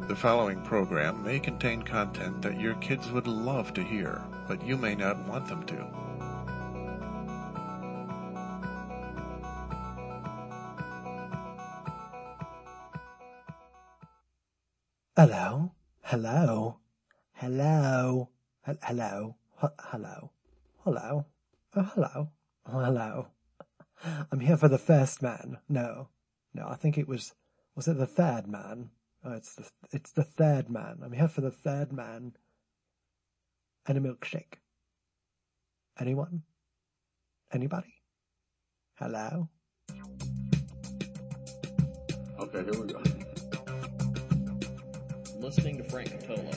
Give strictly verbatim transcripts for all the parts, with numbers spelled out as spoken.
The following program may contain content that your kids would love to hear, but you may not want them to. Hello? Hello? Hello? H- hello? H- hello? Hello? Oh, hello? Oh, hello? I'm here for the first man. No. No, I think it was... Was it the third man? Oh, it's the, it's the third man. I'm here for the third man. And a milkshake. Anyone? Anybody? Hello? Okay, here we go. Listening to Frank Cotola.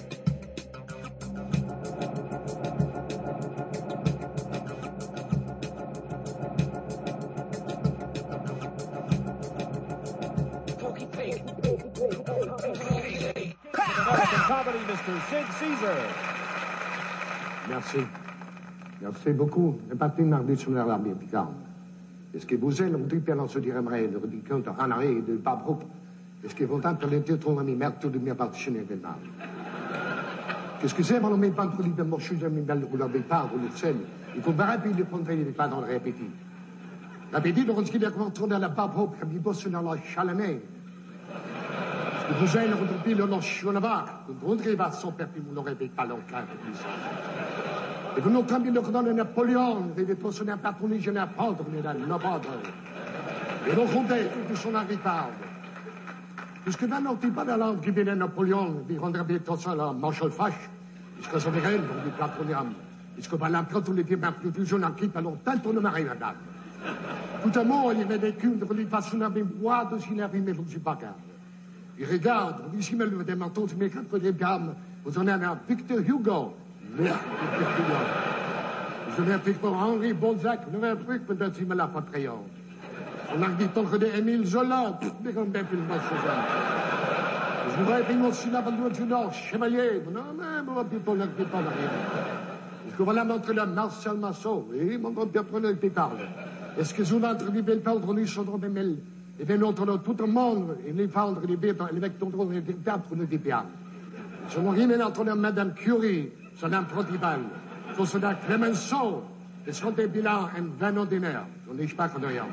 Comedy, Mister Sid Caesar. Merci. Merci beaucoup. E partim naar dit zo'n Arabie Picard. Est-ce que vous êtes l'on dit bien se dirait le ridicule de Hanari de Babroup? Est-ce que vous tentez les titres de mi mère de mi partitionner de mal? Qu'est-ce que c'est, mon ami, pas de libre morceau de mi belle ou la bépard ou le sel? Il faut barrer puis le prendre les pas dans le répétit. L'appétit de ce qu'il y a comment tourner à la Babroup, comme il bosse dans la chalamée. Vous avez le retour le notion de vague. Vous ne pas son père, puis vous n'aurez pas longtemps. Et vous n'entendez pas le dans le Napoléon, et des personnes à patronner, je n'ai pas de nos padres. Et donc, on dit que son arrivage. Puisque ben, on ne pas la langue qui vient de Napoléon, il rendrait bien tout ça, la Marshall Fâche, puisque ça veut dire, on dit patronium. Puisque ben, l'empereur, on était bien plus fusion en qui, pendant tant qu'on ne m'arrive à date. Tout à l'heure, il y avait des culs de l'impression à bois de s'il avait mis le bagarre. Il regarde, ici, mais le démanteau, c'est mes quatre gammes. Vous en avez un Victor Hugo. Merde, Victor Hugo. Vous en avez un truc pour Henri Balzac. Vous en avez un truc pour le film La Patrie. On a dit tant que des Émile Zola. Mais comme bien plus le match, je voudrais bien aussi la bande du Nord, Chevalier. Non, mais on va plus pas le pétard rien. Est-ce que voilà montrer la Marcel Massot? Oui, mon grand Pierre le pétard. Est-ce que vous l'entre du bel perdre, lui, sur le même. Et bien, notre tout le monde, et les fendre, les bêtes, les mecs dont on est théâtre, nous dit bien. Je me remets entre Madame Curie, son improtivale, pour cela Clemenceau, et son bilan un vin ordinaire. On n'est pas de rien.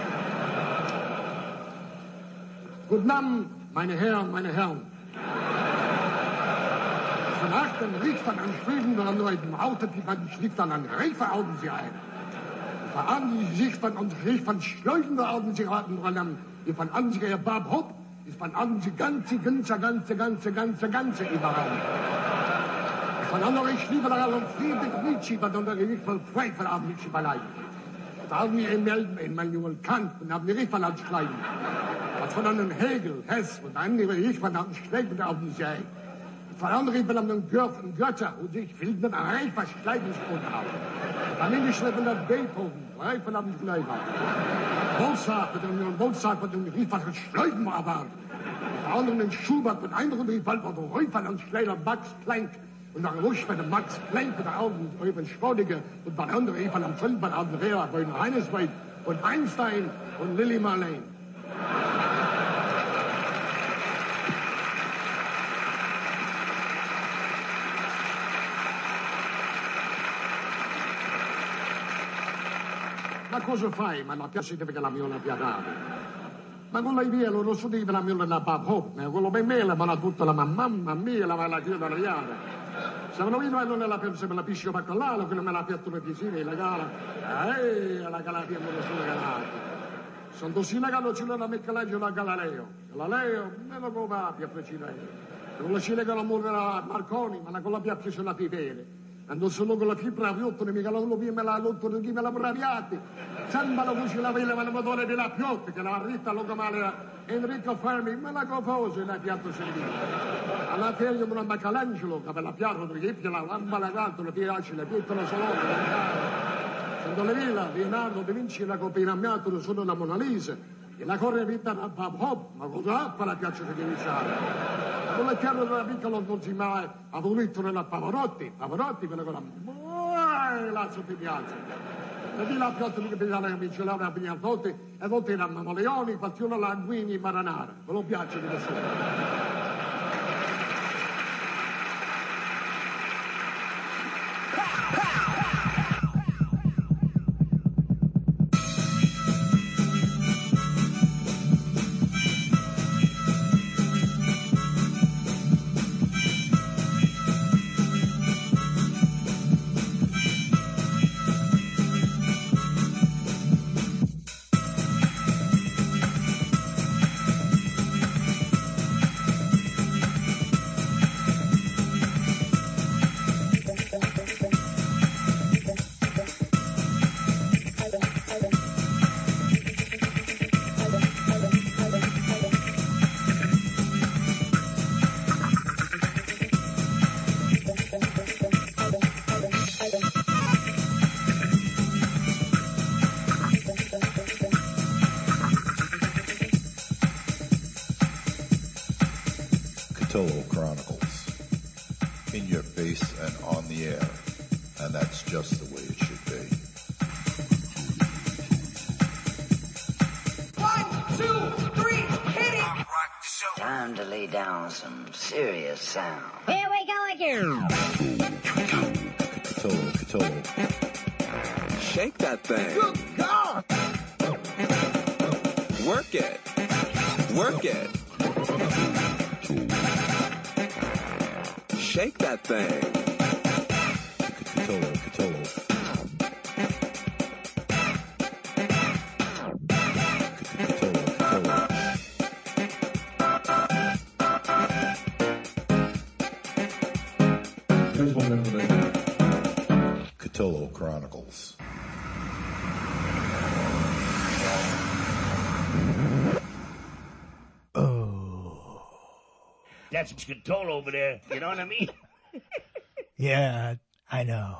Guten Abend, meine Herren, meine Herren. Von Achten riecht man an Schweden oder an neuen Auto, die man schlägt an einen Reiferauden sie ein. An sich von uns sich von schleudende Augen sie raten dran, die von an sich ihr Bab Hopp, ist von an sie ganze, ganze, ganze, ganze, ganze, ganze überall. Von anderen ich liebe daran und Friedrich Nietzsche, was unter Gericht von Freifel haben nicht überleiden. Da haben wir melden in meinen jungen Kant und haben die Richtverland schreiben. Was von einem Hegel, Hess und andere Richtverland schlägt auf die See. Von anderen von einem Görf und Götter und sich fehlt mit einem Reifer Schleidungsgrund auf. Dann nehme ich mit einem Beethoven, Reifer haben die Gleiber. Mozart mit einem Mozart mit einem Reifer Schleuden erwartet. Von anderen in Schubert mit einem Reifer von einem Reifer und Schleider Max Planck. Und dann ruhig mit dem Max Planck mit der Augen über den Sportige und bei anderen Reifer am Film bei Andrea, bei Heinesweit und Einstein und Lily Marlene. Ma cosa fai? Ma la piace perché la mia piadata. Ma con la via lo so di la mia la babbo, ma quello ben mele, ma la tutta la mamma mia, la la tia da riare. Se non vedo non la pensa per la piscio baccalà, quello me la piatto le piscine, la gala. Eh, la gala che non sono galati. Sono così la gala c'è la Michelangelo la Galileo. Galileo, me lo va più precisa. Non la ci lega la mura Marconi, ma la con la piatta sulla pipere. Quando sono con la fibra piotto, ne mica la lupia me la lotto, ne me la braviati. Sembra la cucina la vela, ma la motore della piotta, che la ritta lungo male Enrico Fermi, me la cofoso in la piatto servita. Alla figlia di un Michelangelo, che per la piatto, perché la lamba la gatto, la piace, la pietta la salone, la cara. Quando le vela, Leonardo da Vinci, la copinammiato, sono la Mona Lisa. E la corre vita da Bob Hope, ma cosa fa la piaccia di iniziare? Non è chiaro della piccola non si mai ha voluto nella Pavarotti, Pavarotti quella con la lazzo ti piace. E di là piatto di capitale che mi ce l'aveva a volte, e a volte erano Leoni, Pazione Languini, Maranara. Ve lo piace di nessuno. Cthulhu Chronicles. In your face and on the air. And that's just the way it should be. One, two, three, hit it! Time to lay down some serious sound. Here we go again! Cthulhu, Cthulhu. Shake that thing. Good God! Work it. Work it. Shake that thing. Cthulhu, Cthulhu. Cthulhu, Cthulhu. Here's one that would Cthulhu Chronicles. That's Cthulhu over there. You know what I mean? Yeah, I know.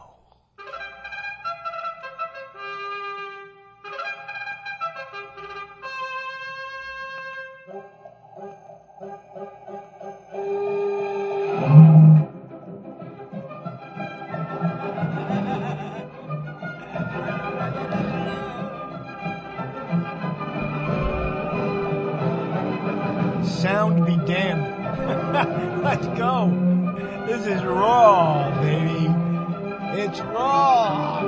Sound be damned. Let's go. This is raw, baby. It's raw.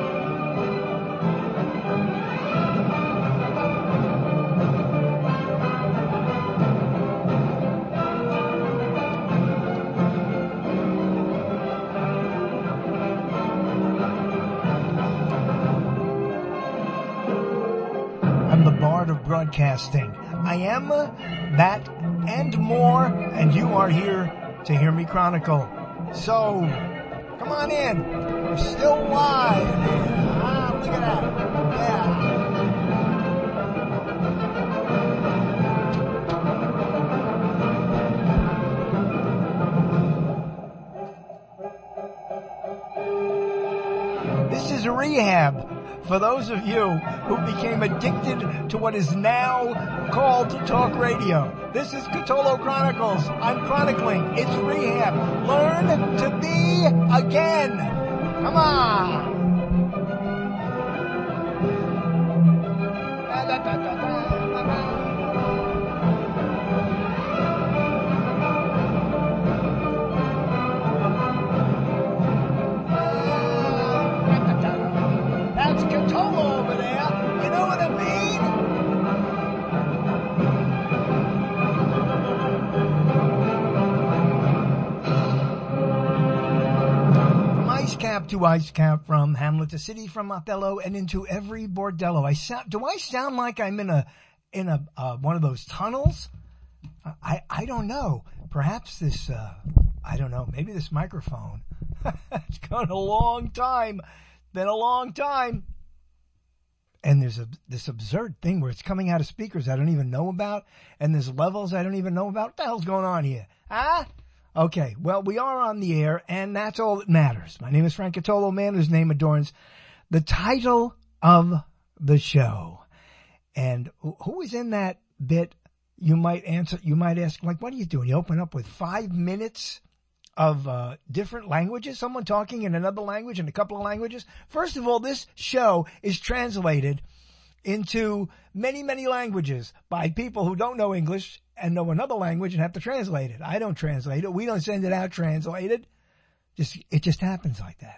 I'm the Bard of Broadcasting. I am that and more, and you are here to hear me chronicle. So, come on in. We're still live. Ah, look at that. Yeah. This is a rehab for those of you who became addicted to what is now called talk radio. This is Cthulhu Chronicles. I'm chronicling. It's rehab. Learn to be again. Come on. That's Cthulhu over there. You know what I mean? Ice cap to ice cap, from Hamlet to City, from Othello and into every bordello. I sound, do I sound like I'm in a, in a, uh, one of those tunnels? I, I don't know. Perhaps this, uh, I don't know, maybe this microphone. It's gone a long time. Been a long time. And there's a, this absurd thing where it's coming out of speakers I don't even know about, and there's levels I don't even know about. What the hell's going on here? Huh? Okay, well, we are on the air, and that's all that matters. My name is Frank Cthulhu, man whose name adorns the title of the show. And who is in that bit? You might answer, you might ask, like, what are you doing? You open up with five minutes of uh different languages, someone talking in another language and a couple of languages. First of all, this show is translated into many, many languages by people who don't know English and know another language and have to translate it. I don't translate it. We don't send it out translated. Just, it just happens like that.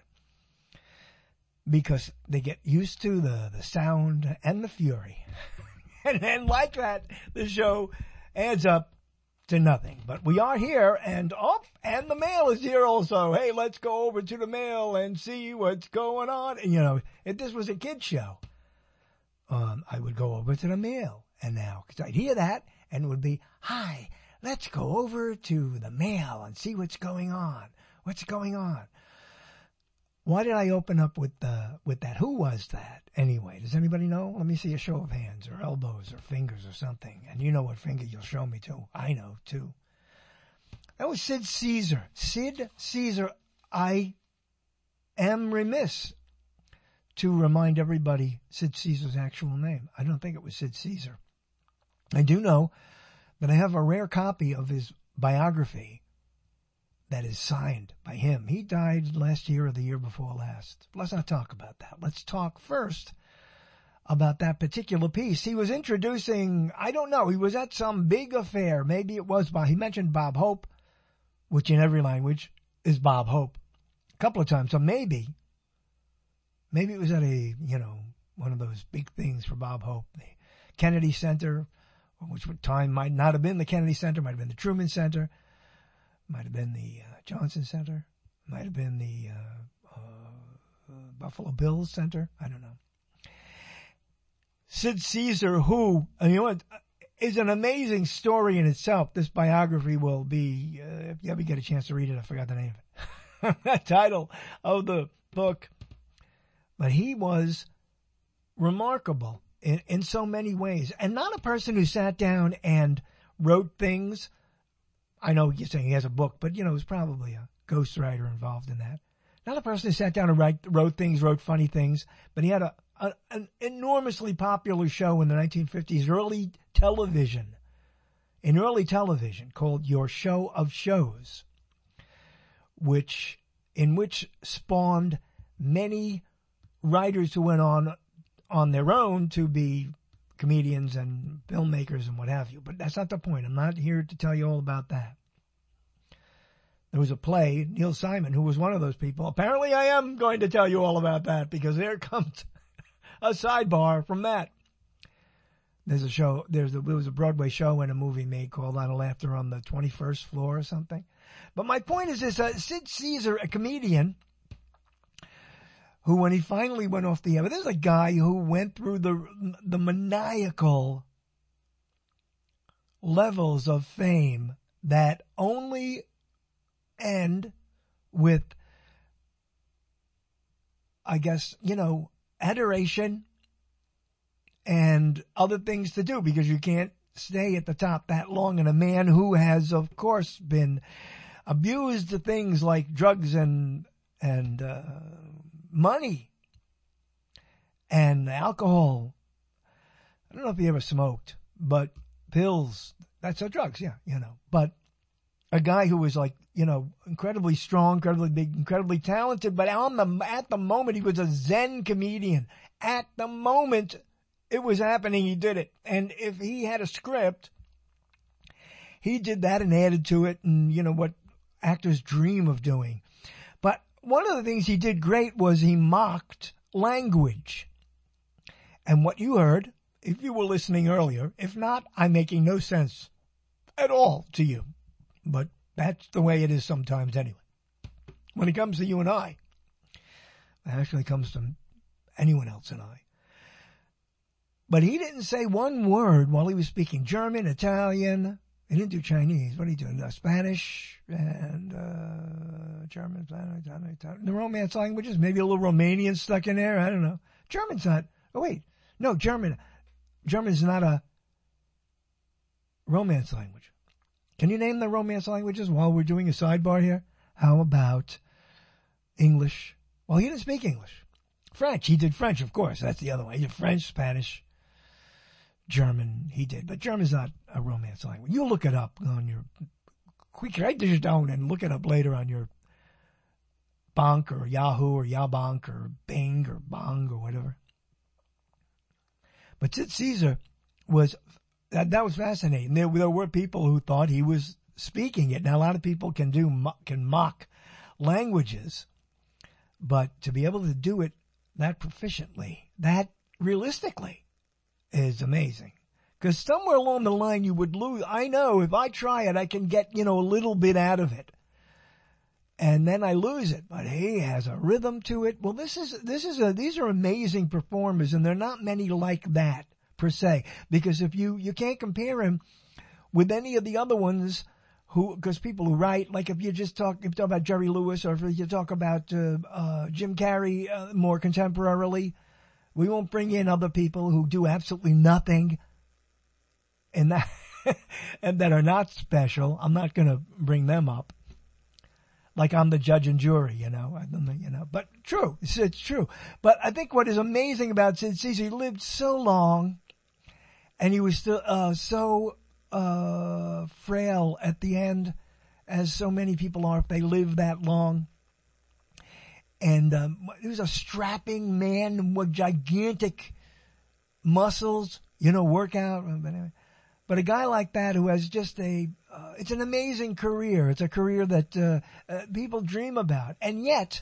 Because they get used to the, the sound and the fury. And then like that, the show adds up to nothing. But we are here, and oh, and the mail is here also. Hey, let's go over to the mail and see what's going on. And you know, if this was a kid's show, um, I would go over to the mail. And now, because I'd hear that, and it would be, hi, let's go over to the mail and see what's going on. What's going on? Why did I open up with uh, with that? Who was that? Anyway, does anybody know? Let me see a show of hands or elbows or fingers or something. And you know what finger you'll show me too. I know too. That was Sid Caesar. Sid Caesar. I am remiss to remind everybody Sid Caesar's actual name. I don't think it was Sid Caesar. I do know that I have a rare copy of his biography that is signed by him. He died last year or the year before last. Let's not talk about that. Let's talk first about that particular piece. He was introducing, I don't know, he was at some big affair. Maybe it was, he mentioned Bob Hope, which in every language is Bob Hope, a couple of times. So maybe, maybe it was at a, you know, one of those big things for Bob Hope, the Kennedy Center, which at time might not have been the Kennedy Center, might have been the Truman Center, might have been the uh, Johnson Center, might have been the uh, uh, uh, Buffalo Bills Center. I don't know. Sid Caesar, who, you know what, is an amazing story in itself. This biography will be, uh, if you ever get a chance to read it, I forgot the name of it, the title of the book. But he was remarkable in, in so many ways, and not a person who sat down and wrote things. I know you're saying he has a book, but, you know, there's probably a ghostwriter involved in that. Not a person who sat down and write, wrote things, wrote funny things, but he had a, a an enormously popular show in the nineteen fifties, early television, in early television called Your Show of Shows, which, in which spawned many writers who went on on their own to be comedians and filmmakers and what have you. But that's not the point. I'm not here to tell you all about that. There was a play, Neil Simon, who was one of those people. Apparently I am going to tell you all about that, because there comes a sidebar from that. There's a show, there's a, there was a Broadway show and a movie made called Out of Laughter on the twenty-first Floor or something. But my point is this, uh, Sid Caesar, a comedian, who when he finally went off the air, but there's a guy who went through the the maniacal levels of fame that only end with, I guess, you know, adoration and other things to do, because you can't stay at the top that long. And a man who has, of course, been abused to things like drugs and and uh, money and alcohol. I don't know if he ever smoked, but pills, that's a drugs, yeah, you know. But a guy who was like, you know, incredibly strong, incredibly big, incredibly talented, but on the, at the moment, he was a Zen comedian. At the moment it was happening, he did it. And if he had a script, he did that and added to it, and, you know, what actors dream of doing. But one of the things he did great was he mocked language. And what you heard, if you were listening earlier, if not, I'm making no sense at all to you. But that's the way it is sometimes anyway. When it comes to you and I, it actually comes to anyone else and I. But he didn't say one word while he was speaking German, Italian. He didn't do Chinese. What are he doing? Uh, Spanish and uh, German, Spanish, Italian, Italian. The Romance languages, maybe a little Romanian stuck in there. I don't know. German's not. Oh, wait. No, German. German's not a Romance language. Can you name the Romance languages while we're doing a sidebar here? How about English? Well, he didn't speak English. French. He did French, of course. That's the other way. He did French, Spanish, German. He did. But German's not a Romance language. You'll look it up on your... Quick, write this down and look it up later on your Bonk or Yahoo or Yabank or Bing or Bong or whatever. But Sid Caesar was... That, that was fascinating. There, there were people who thought he was speaking it. Now, a lot of people can do can mock languages, but to be able to do it that proficiently, that realistically, is amazing. Because somewhere along the line you would lose. I know if I try it, I can get, you know, a little bit out of it, and then I lose it. But he has a rhythm to it. Well, this is this is a these are amazing performers, and there are not many like that. Per se, because if you, you can't compare him with any of the other ones who, because people who write, like if you just talk, if you talk about Jerry Lewis, or if you talk about uh, uh, Jim Carrey uh, more contemporarily, we won't bring in other people who do absolutely nothing and that, and that are not special. I'm not going to bring them up. Like I'm the judge and jury, you know, I don't know, you know, but true, it's, it's true. But I think what is amazing about Sid Caesar, he lived so long, and he was still uh, so uh, frail at the end, as so many people are if they live that long. And um, he was a strapping man with gigantic muscles, you know, workout. But, anyway. but a guy like that who has just a, uh, it's an amazing career. It's a career that uh, uh, people dream about. And yet,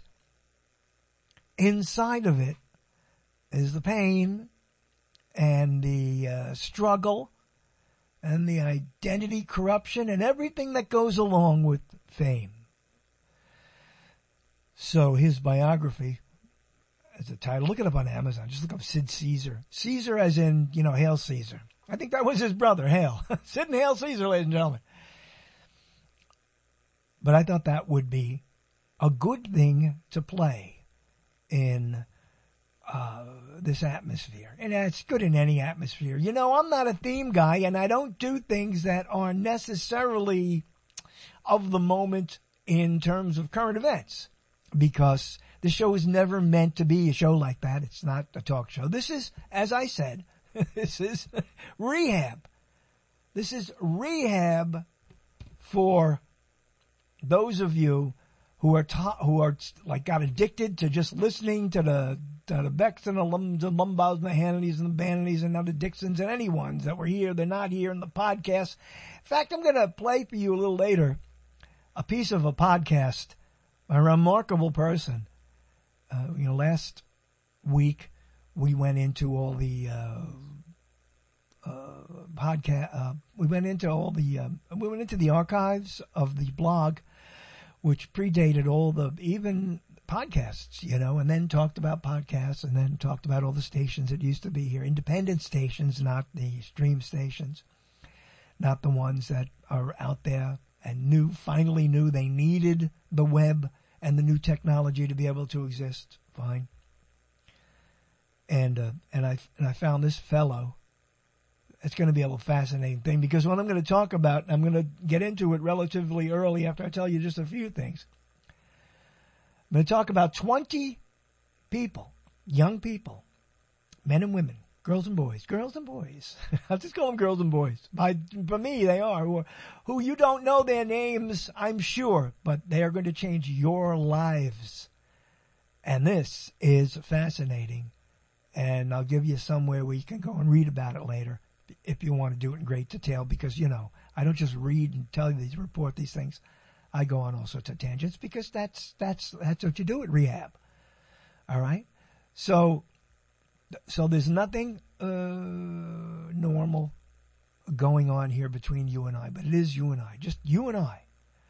inside of it is the pain and the uh, struggle and the identity corruption and everything that goes along with fame. So his biography, as a title, look it up on Amazon. Just look up Sid Caesar. Caesar as in, you know, Hail Caesar. I think that was his brother, Hail. Sid and Hail Caesar, ladies and gentlemen. But I thought that would be a good thing to play in uh, this atmosphere. And it's good in any atmosphere. You know, I'm not a theme guy, and I don't do things that are necessarily of the moment in terms of current events. Because the show is never meant to be a show like that. It's not a talk show. This is, as I said, this is rehab. This is rehab for those of you who are ta- who are like got addicted to just listening to the to the Becks and the, Lum- the Lumbaus and the Hannitys and the Bannitys and now the Dixons and any ones that were here, they're not here in the podcast. In fact, I'm going to play for you a little later a piece of a podcast. A remarkable person. Uh, you know, last week we went into all the uh, uh, podcast. Uh, we went into all the. Um, we went into the archives of the blog, which predated all the even podcasts. You know, and then talked about podcasts, and then talked about all the stations that used to be here, independent stations, not the stream stations, not the ones that are out there and knew finally knew they needed the web and the new technology to be able to exist. Fine. And uh, and I and I found this fellow. It's going to be a little fascinating thing because what I'm going to talk about, I'm going to get into it relatively early after I tell you just a few things. I'm going to talk about twenty people, young people, men and women, girls and boys, girls and boys. I'll just call them girls and boys. By, for me, they are. Who, are. who you don't know their names, I'm sure, but they are going to change your lives. And this is fascinating. And I'll give you somewhere where you can go and read about it later if you want to do it in great detail because, you know, I don't just read and tell you these, report these things. I go on all sorts of tangents because that's, that's, that's what you do at rehab. All right? So, So there's nothing uh, normal going on here between you and I, but it is you and I, just you and I,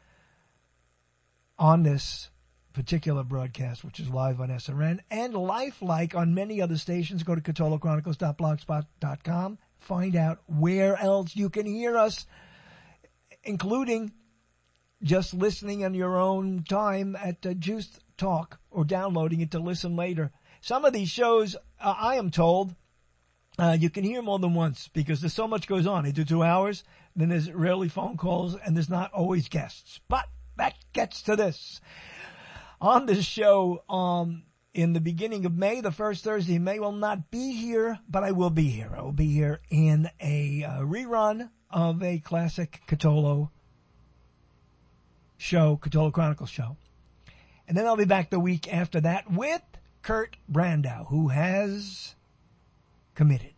on this particular broadcast, which is live on S R N and lifelike on many other stations. Go to Catolo Chronicles dot blogspot dot com. Find out where else you can hear us, including just listening on your own time at uh, Juice Talk or downloading it to listen later. Some of these shows, uh, I am told, uh, you can hear more than once because there's so much goes on. They do two hours, then there's rarely phone calls, and there's not always guests. But that gets to this. On this show, um, in the beginning of May, the first Thursday in May, will not be here, but I will be here. I will be here in a uh, rerun of a classic Catolo show, Catolo Chronicles show. And then I'll be back the week after that with Kurt Brandau, who has committed.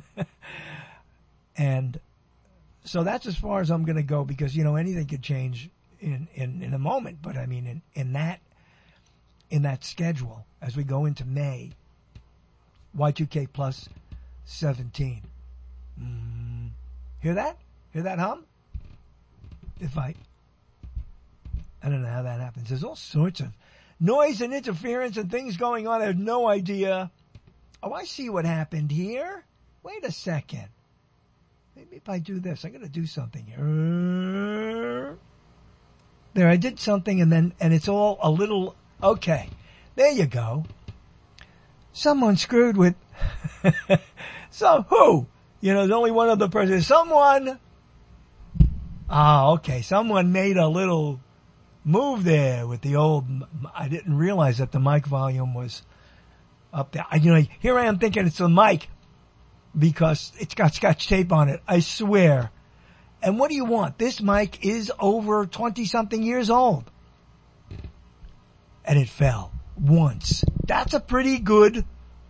And so that's as far as I'm going to go because, you know, anything could change in, in, in a moment. But I mean, in, in that, in that schedule, as we go into May, Y two K plus seventeen. Mm, hear that? Hear that hum? If I, I don't know how that happens. There's all sorts of noise and interference and things going on. I have no idea. Oh, I see what happened here. Wait a second. Maybe if I do this, I got to do something here. There, I did something and then, and it's all a little, okay. There you go. Someone screwed with, so who? You know, there's only one other person. Someone, ah, okay. Someone made a little move there with the old, I didn't realize that the mic volume was up there. I, you know, here I am thinking it's the mic because it's got scotch tape on it. I swear And what do you want? This mic is over twenty-something years old. And it fell once. That's a pretty good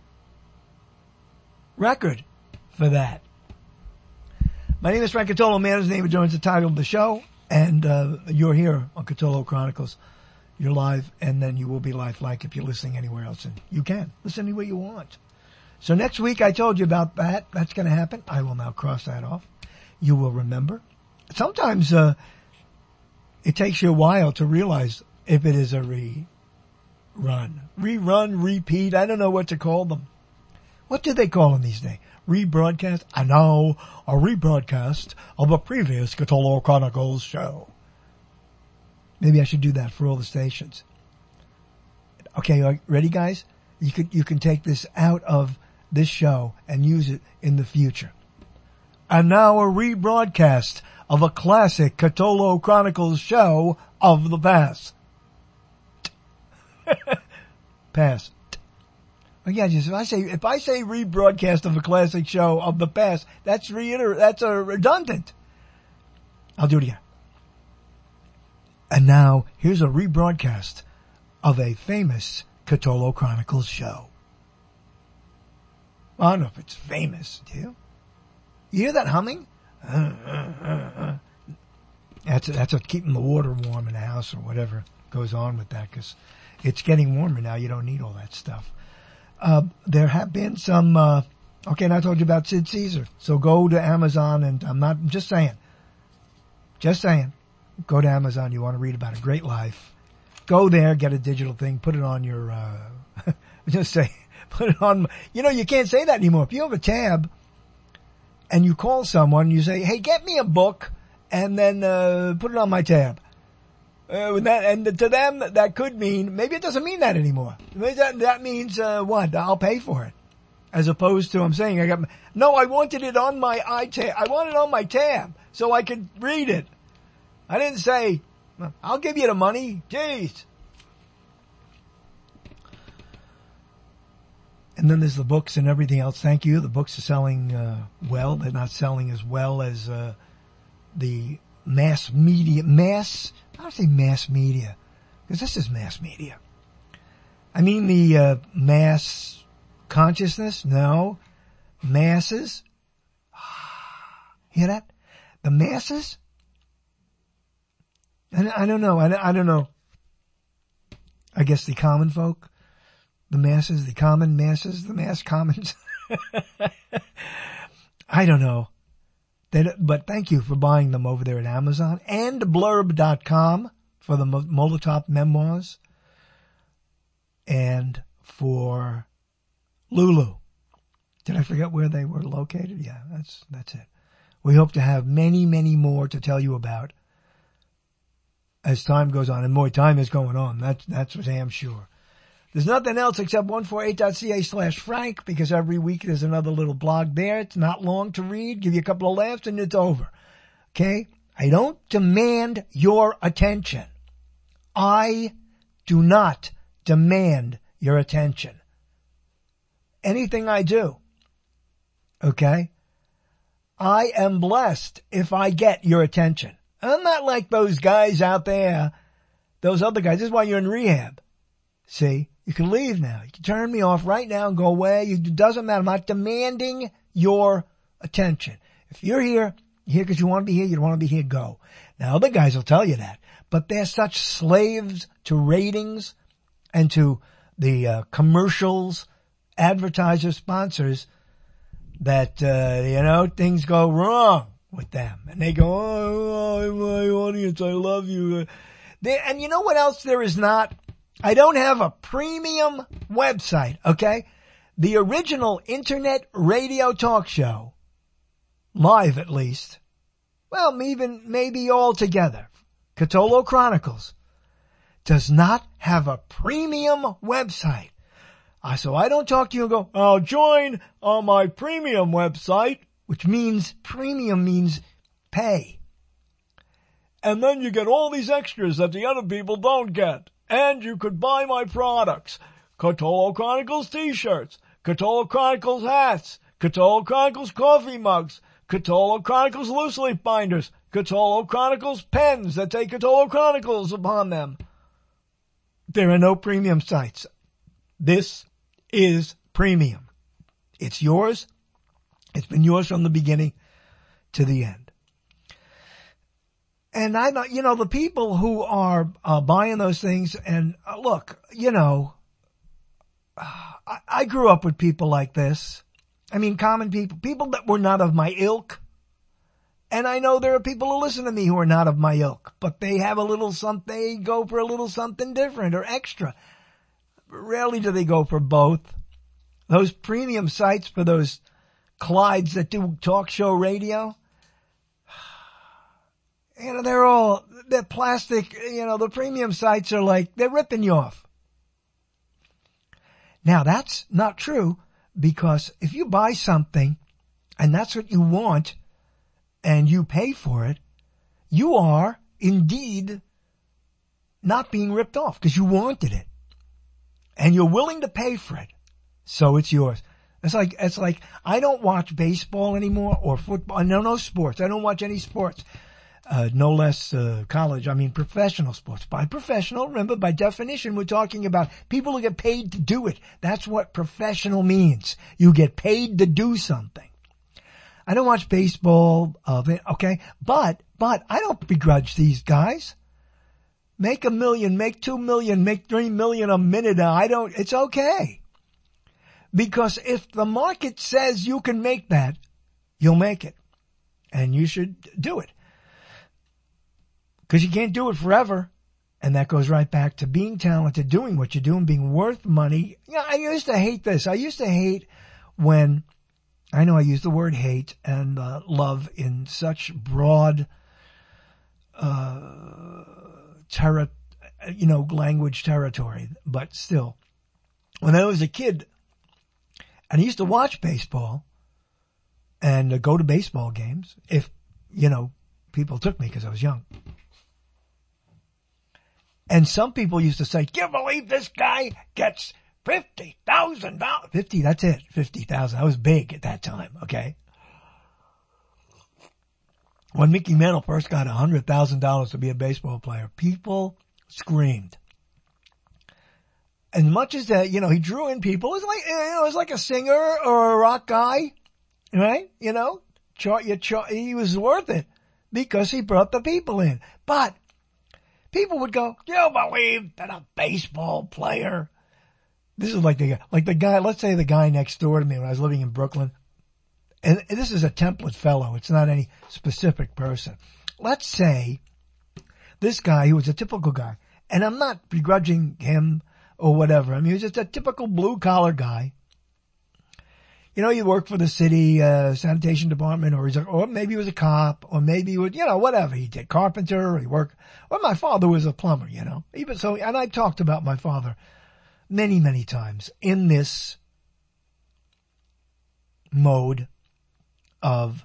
record for that. My name is Frank Catolo. Man's name joins the title of the show. And uh, you're here on Catolo Chronicles. You're live, and then you will be lifelike if you're listening anywhere else. And you can. Listen anywhere you want. So next week, I told you about that. That's going to happen. I will now cross that off. You will remember. Sometimes uh, it takes you a while to realize if it is a rerun. Rerun, repeat. I don't know what to call them. What do they call them these days? Rebroadcast? I know. A rebroadcast of a previous Catolo Chronicles show. Maybe I should do that for all the stations. Okay, ready, guys? You can, you can take this out of this show and use it in the future. And now a rebroadcast of a classic Catolo Chronicles show of the past. Pass. Again, just if I say if I say rebroadcast of a classic show of the past, that's reiter that's a redundant. I'll do it again. And now here's a rebroadcast of a famous Catolo Chronicles show. I don't know if it's famous, do you? You hear that humming? Uh, uh, uh, uh. That's a, that's a keeping the water warm in the house or whatever goes on with that, because it's getting warmer now. You don't need all that stuff. Uh, there have been some, uh, okay, and I told you about Sid Caesar. So go to Amazon, and I'm not, I'm just saying, just saying, go to Amazon. You want to read about a great life. Go there, get a digital thing, put it on your, uh, just say, put it on, you know, you can't say that anymore. If you have a tab and you call someone, you say, hey, get me a book, and then, uh, put it on my tab. Uh, that, and to them, that could mean, maybe it doesn't mean that anymore. Maybe that, that means, uh, what? I'll pay for it. As opposed to, I'm saying, I got, no, I wanted it on my iTab. I want it on my tab so I could read it. I didn't say, I'll give you the money. Jeez. And then there's the books and everything else. Thank you. The books are selling, uh, well. They're not selling as well as, uh, the mass media, mass, I don't say mass media, because this is mass media. I mean the, uh, mass consciousness? No. Masses? Hear that? The masses? I, I don't know. I, I don't know. I guess the common folk, the masses, the common masses, the mass commons. I don't know. They, but thank you for buying them over there at Amazon and blurb dot com for the Molotov memoirs and for Lulu. Did I forget where they were located? Yeah, that's, that's it. We hope to have many, many more to tell you about as time goes on, and more time is going on. That's, that's for damn sure. There's nothing else except one forty-eight dot c a slash Frank, because every week there's another little blog there. It's not long to read. Give you a couple of laughs and it's over. Okay? I don't demand your attention. I do not demand your attention. Anything I do. Okay? I am blessed if I get your attention. I'm not like those guys out there, those other guys. This is why you're in rehab. See? You can leave now. You can turn me off right now and go away. It doesn't matter. I'm not demanding your attention. If you're here, you're here because you want to be here. You don't want to be here, go. Now, other guys will tell you that. But they're such slaves to ratings and to the uh, commercials, advertisers, sponsors, that, uh, you know, things go wrong with them. And they go, oh, my audience, I love you. They, and you know what else there is not? I don't have a premium website, okay? The original internet radio talk show, live at least, well, even maybe all together, Catolo Chronicles, does not have a premium website. Uh, so I don't talk to you and go, I'll join on my premium website, which means premium means pay. And then you get all these extras that the other people don't get. And you could buy my products. Catolo Chronicles t-shirts, Catolo Chronicles hats, Catolo Chronicles coffee mugs, Catolo Chronicles loose leaf binders, Cthulhu Chronicles pens that take Cthulhu Chronicles upon them. There are no premium sites. This is premium. It's yours. It's been yours from the beginning to the end. And I know, you know, the people who are uh, buying those things, and uh, look, you know, I, I grew up with people like this. I mean, common people, people that were not of my ilk. And I know there are people who listen to me who are not of my ilk, but they have a little something, they go for a little something different or extra. Rarely do they go for both. Those premium sites for those Clydes that do talk show radio, you know, they're all, they're plastic, you know, the premium sites are like, they're ripping you off. Now that's not true, because if you buy something and that's what you want and you pay for it, you are indeed not being ripped off because you wanted it and you're willing to pay for it. So it's yours. It's like, it's like, I don't watch baseball anymore or football. No, no sports. I don't watch any sports. Uh, no less, uh, college. I mean, professional sports. By professional, remember, by definition, we're talking about people who get paid to do it. That's what professional means. You get paid to do something. I don't watch baseball, uh, okay? But, but I don't begrudge these guys. Make a million, make two million, make three million a minute. I don't, it's okay. Because if the market says you can make that, you'll make it. And you should do it. Because you can't do it forever. And that goes right back to being talented, doing what you're doing, being worth money. Yeah, I used to hate this. I used to hate when, I know I use the word hate and uh, love in such broad, uh, terri- you know, language territory. But still, when I was a kid, and I used to watch baseball and uh, go to baseball games if, you know, people took me because I was young. And some people used to say, "Do you believe this guy gets fifty thousand dollars? fifty, that's it. fifty thousand. I was big at that time, okay? When Mickey Mantle first got one hundred thousand dollars to be a baseball player, people screamed. As much as that, you know, he drew in people, it was like, you know, it was like a singer or a rock guy, right? You know, chart, you chart, he was worth it because he brought the people in. But people would go, "Do you believe that a baseball player?" This is like the, like the guy, let's say the guy next door to me when I was living in Brooklyn. And this is a template fellow. It's not any specific person. Let's say this guy, he was a typical guy, and I'm not begrudging him or whatever. I mean, he was just a typical blue collar guy. You know, he worked for the city, uh, sanitation department, or he's a, or maybe he was a cop, or maybe he would, you know, whatever. He did carpenter, or he worked, or my father was a plumber, you know. Even so, and I talked about my father many, many times in this mode of,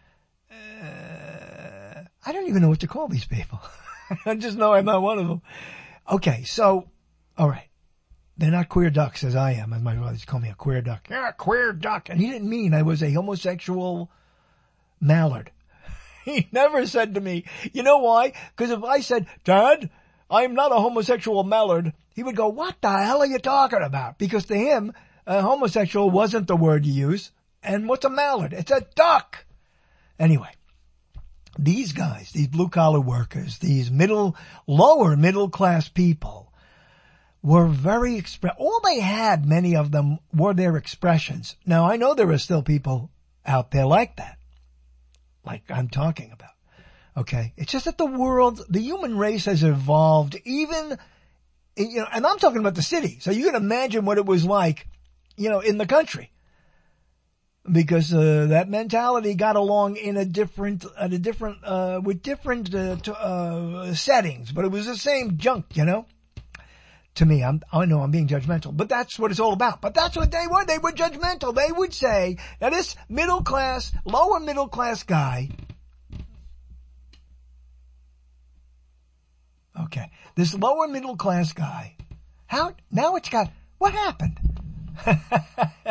uh, I don't even know what to call these people. I just know I'm not one of them. Okay, so, all right. They're not queer ducks as I am, as my brothers call me a queer duck. You're a queer duck. And he didn't mean I was a homosexual mallard. He never said to me, you know why? Because if I said, "Dad, I'm not a homosexual mallard," he would go, "What the hell are you talking about?" Because to him, a homosexual wasn't the word you use. And what's a mallard? It's a duck. Anyway, these guys, these blue-collar workers, these middle, lower middle-class people, were very express. All they had, many of them, were their expressions. Now, I know there are still people out there like that, like I'm talking about. Okay, it's just that the world, the human race, has evolved. Even, you know, and I'm talking about the city. So you can imagine what it was like, you know, in the country, because uh, that mentality got along in a different, at a different, uh, with different uh, t- uh, settings, but it was the same junk, you know. To me, I'm, I know I'm being judgmental, but that's what it's all about. But that's what they were. They were judgmental. They would say, now this middle class, lower middle class guy, okay, this lower middle class guy, how, now it's got, what happened?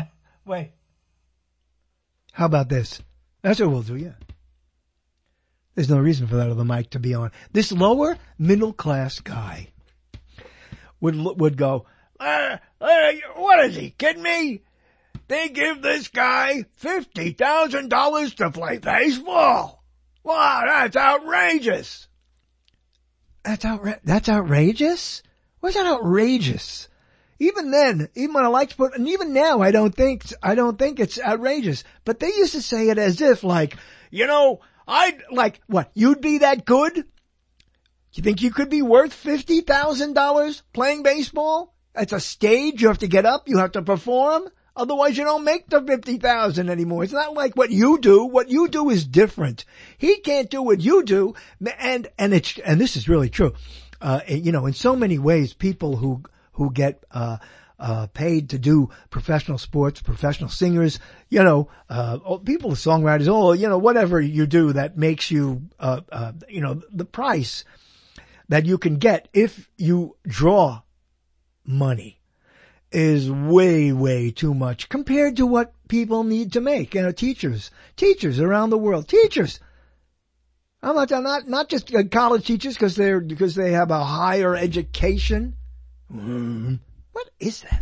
Wait. How about this? That's what we'll do, yeah. There's no reason for that other mic to be on. This lower middle class guy would would go, uh, uh, what is he, kidding me? They give this guy fifty thousand dollars to play baseball. Wow, that's outrageous. That's outra- That's outrageous? What's that outrageous? Even then, even when I liked to put, and even now I don't think, I don't think it's outrageous. But they used to say it as if like, you know, I'd, like, what, you'd be that good? You think you could be worth fifty thousand dollars playing baseball? It's a stage, you have to get up, you have to perform. Otherwise you don't make the fifty thousand anymore. It's not like what you do. What you do is different. He can't do what you do. And, and it's, and this is really true. Uh, you know, in so many ways, people who, who get, uh, uh, paid to do professional sports, professional singers, you know, uh, people, songwriters, oh, you know, whatever you do that makes you, uh, uh, you know, the price that you can get if you draw money is way, way too much compared to what people need to make. You know, teachers, teachers around the world, teachers. I'm not, not, not just college teachers because they're, because they have a higher education. Mm. What is that?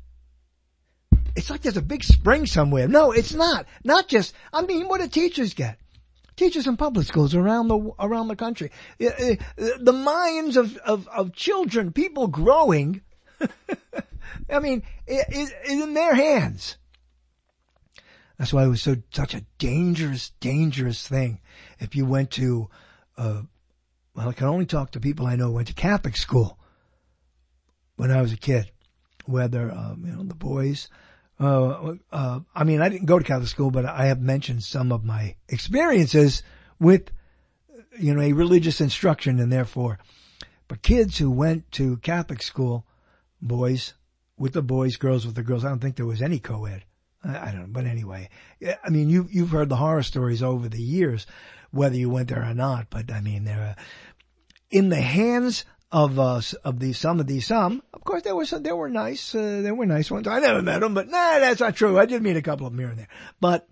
It's like there's a big spring somewhere. No, it's not. Not just, I mean, what do teachers get? Teachers in public schools around the, around the country. The minds of, of, of children, people growing, I mean, is in their hands. That's why it was so, such a dangerous, dangerous thing. If you went to, uh, well, I can only talk to people I know who went to Catholic school when I was a kid. Whether, um, you know, the boys, uh, uh, I mean, I didn't go to Catholic school, but I have mentioned some of my experiences with, you know, a religious instruction and therefore, but kids who went to Catholic school, boys with the boys, girls with the girls, I don't think there was any co-ed. I, I don't know, but anyway, I mean, you, you've heard the horror stories over the years, whether you went there or not, but I mean, they're uh, in the hands of uh, of these, some of these, some, of course, there were some, there were nice, uh, there were nice ones. I never met them, but nah, that's not true. I did meet a couple of them here and there. But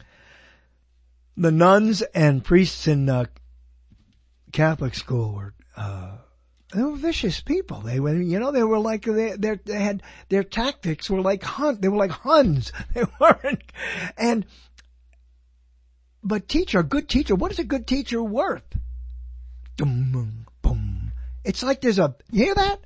the nuns and priests in uh, Catholic school were, uh, they were vicious people. They were, you know, they were like, they, they, they had, their tactics were like Hun, they were like Huns. They weren't, and, but teacher, a good teacher, what is a good teacher worth? Boom, boom. It's like there's a, you hear that?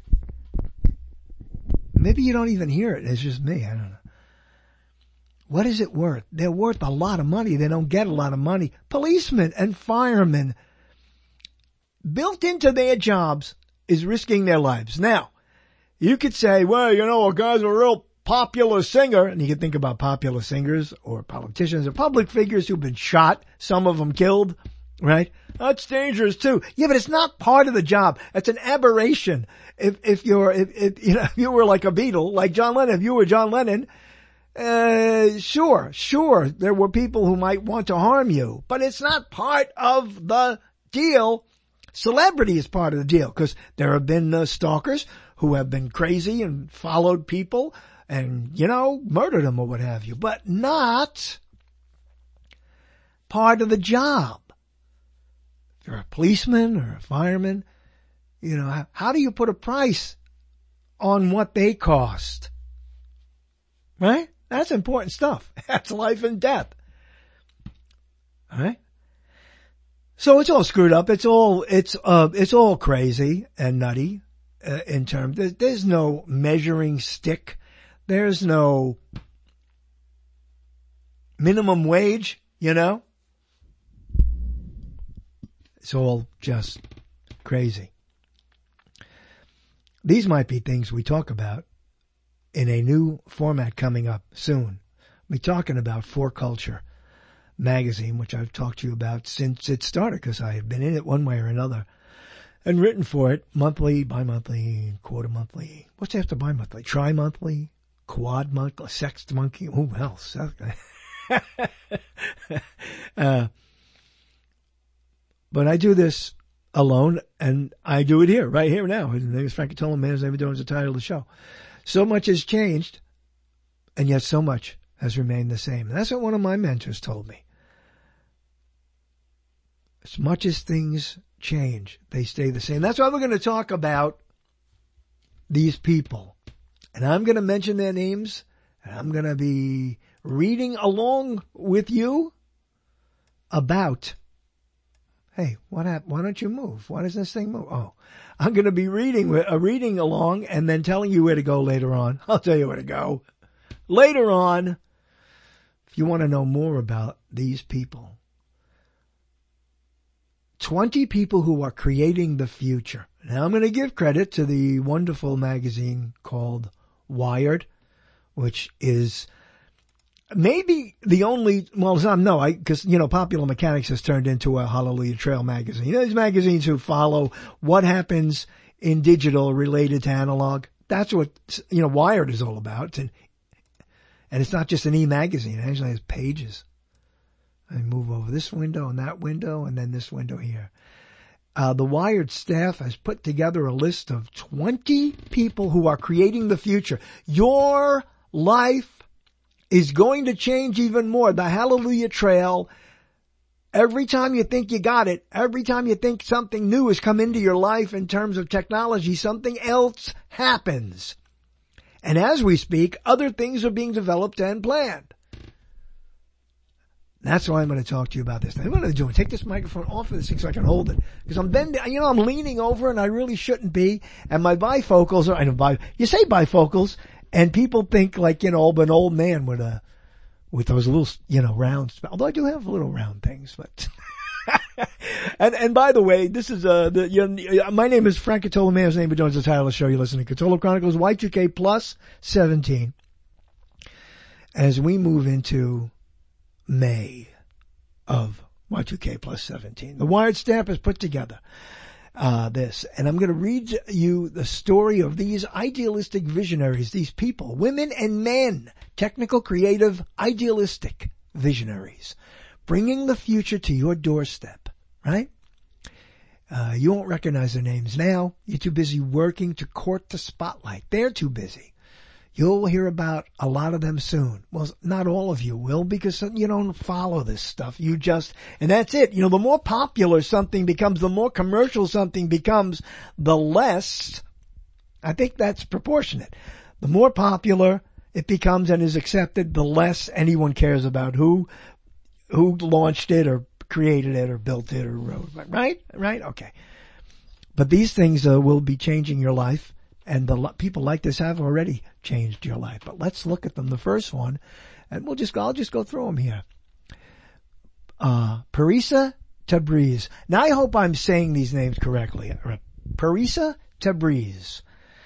Maybe you don't even hear it. It's just me. I don't know. What is it worth? They're worth a lot of money. They don't get a lot of money. Policemen and firemen, built into their jobs is risking their lives. Now, you could say, well, you know, a guy's a real popular singer, and you can think about popular singers or politicians or public figures who've been shot, some of them killed, right? That's dangerous too. Yeah, but it's not part of the job. It's an aberration. If, if you're, if, if, you know, if you were like a Beatle, like John Lennon, if you were John Lennon, uh, sure, sure, there were people who might want to harm you, but it's not part of the deal. Celebrity is part of the deal because there have been uh, stalkers who have been crazy and followed people and, you know, murdered them or what have you, but not part of the job. If you're a policeman or a fireman, you know, how, how do you put a price on what they cost? Right? That's important stuff. That's life and death. All right? So it's all screwed up. It's all, it's, uh, it's all crazy and nutty, uh, in terms, there's, there's no measuring stick. There's no minimum wage, you know? It's all just crazy. These might be things we talk about in a new format coming up soon. We're talking about For Culture magazine, which I've talked to you about since it started because I have been in it one way or another and written for it monthly, bi-monthly, quarter monthly. What's after bi-monthly? Tri-monthly, quad monthly, sext monkey. Who else? uh, but I do this alone and I do it here, right here now. His name is Frank Cotola. Man's Never Doing is the title of the show. So much has changed and yet so much has remained the same. And that's what one of my mentors told me. as much as things change, they stay the same. That's why we're going to talk about these people. And I'm going to mention their names, and I'm going to be reading along with you about, hey, what happened? Why don't you move? Why does this thing move? Oh, I'm going to be reading, uh, reading along and then telling you where to go later on. I'll tell you where to go later on if you want to know more about these people. twenty people who are creating the future. Now I'm going to give credit to the wonderful magazine called Wired, which is maybe the only, well, it's not, no, I, cause, you know, Popular Mechanics has turned into a Hallelujah Trail magazine. You know, these magazines who follow what happens in digital related to analog. That's what, you know, Wired is all about. And, and it's not just an e-magazine. It actually has pages. I move over this window and that window and then this window here. Uh, the Wired staff has put together a list of twenty people who are creating the future. Your life is going to change even more. The Hallelujah Trail, every time you think you got it, every time you think something new has come into your life in terms of technology, something else happens. And as we speak, other things are being developed and planned. That's why I'm going to talk to you about this. I'm going to do take this microphone off of this thing so I can hold it. Because I'm bending, you know, I'm leaning over and I really shouldn't be. And my bifocals are, I know, bi, you say bifocals and people think like, you know, an old man with a, with those little, you know, round, although I do have little round things, but. and, and by the way, this is, uh, the, you know, my name is Frank Catola, Mayor's name, but Jones, the title of the show. You're listening to Catola Chronicles Y two K plus seventeen. As we move into May of Y two K plus seventeen. The Wired staff has put together uh, this, and I'm going to read you the story of these idealistic visionaries, these people, women and men, technical, creative, idealistic visionaries, bringing the future to your doorstep, right? Uh, you won't recognize their names now. You're too busy working to court the spotlight. They're too busy. You'll hear about a lot of them soon. Well, not all of you will because you don't follow this stuff. You just, and that's it. You know, the more popular something becomes, the more commercial something becomes, the less, I think that's proportionate. The more popular it becomes and is accepted, the less anyone cares about who, who launched it or created it or built it or wrote it. Right? Right? Okay. But these things uh, will be changing your life. And the people like this have already changed your life. But let's look at them. The first one, and we'll just, I'll just go through them here. Uh, Parisa Tabriz. Now I hope I'm saying these names correctly. Parisa Tabriz.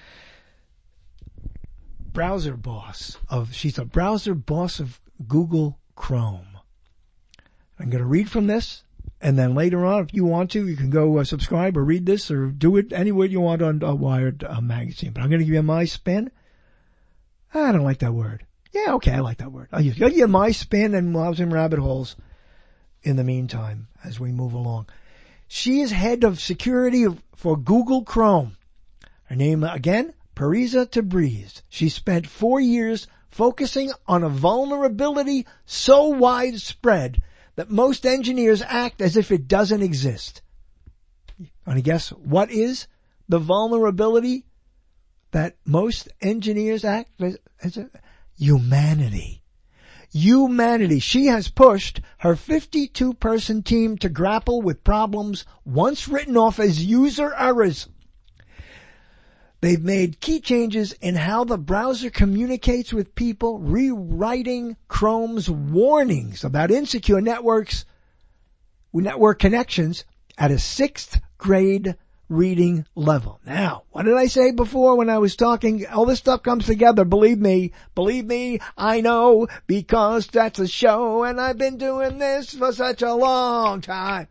Browser boss of, she's a browser boss of Google Chrome. I'm going to read from this. And then later on, if you want to, you can go uh, subscribe or read this or do it anywhere you want on uh, Wired uh, magazine. But I'm going to give you my spin. I don't like that word. Yeah, okay, I like that word. I'll use I'll give you my spin and I was in rabbit holes in the meantime as we move along. She is head of security for Google Chrome. Her name, again, Parisa Tabriz. She spent four years focusing on a vulnerability so widespread that most engineers act as if it doesn't exist. Want to guess what is the vulnerability that most engineers act as? as a, humanity. Humanity. She has pushed her fifty-two person team to grapple with problems once written off as user errors. They've made key changes in how the browser communicates with people, rewriting Chrome's warnings about insecure networks, network connections at a sixth grade reading level. Now, what did I say before when I was talking? All this stuff comes together. Believe me, believe me, I know, because that's a show and I've been doing this for such a long time.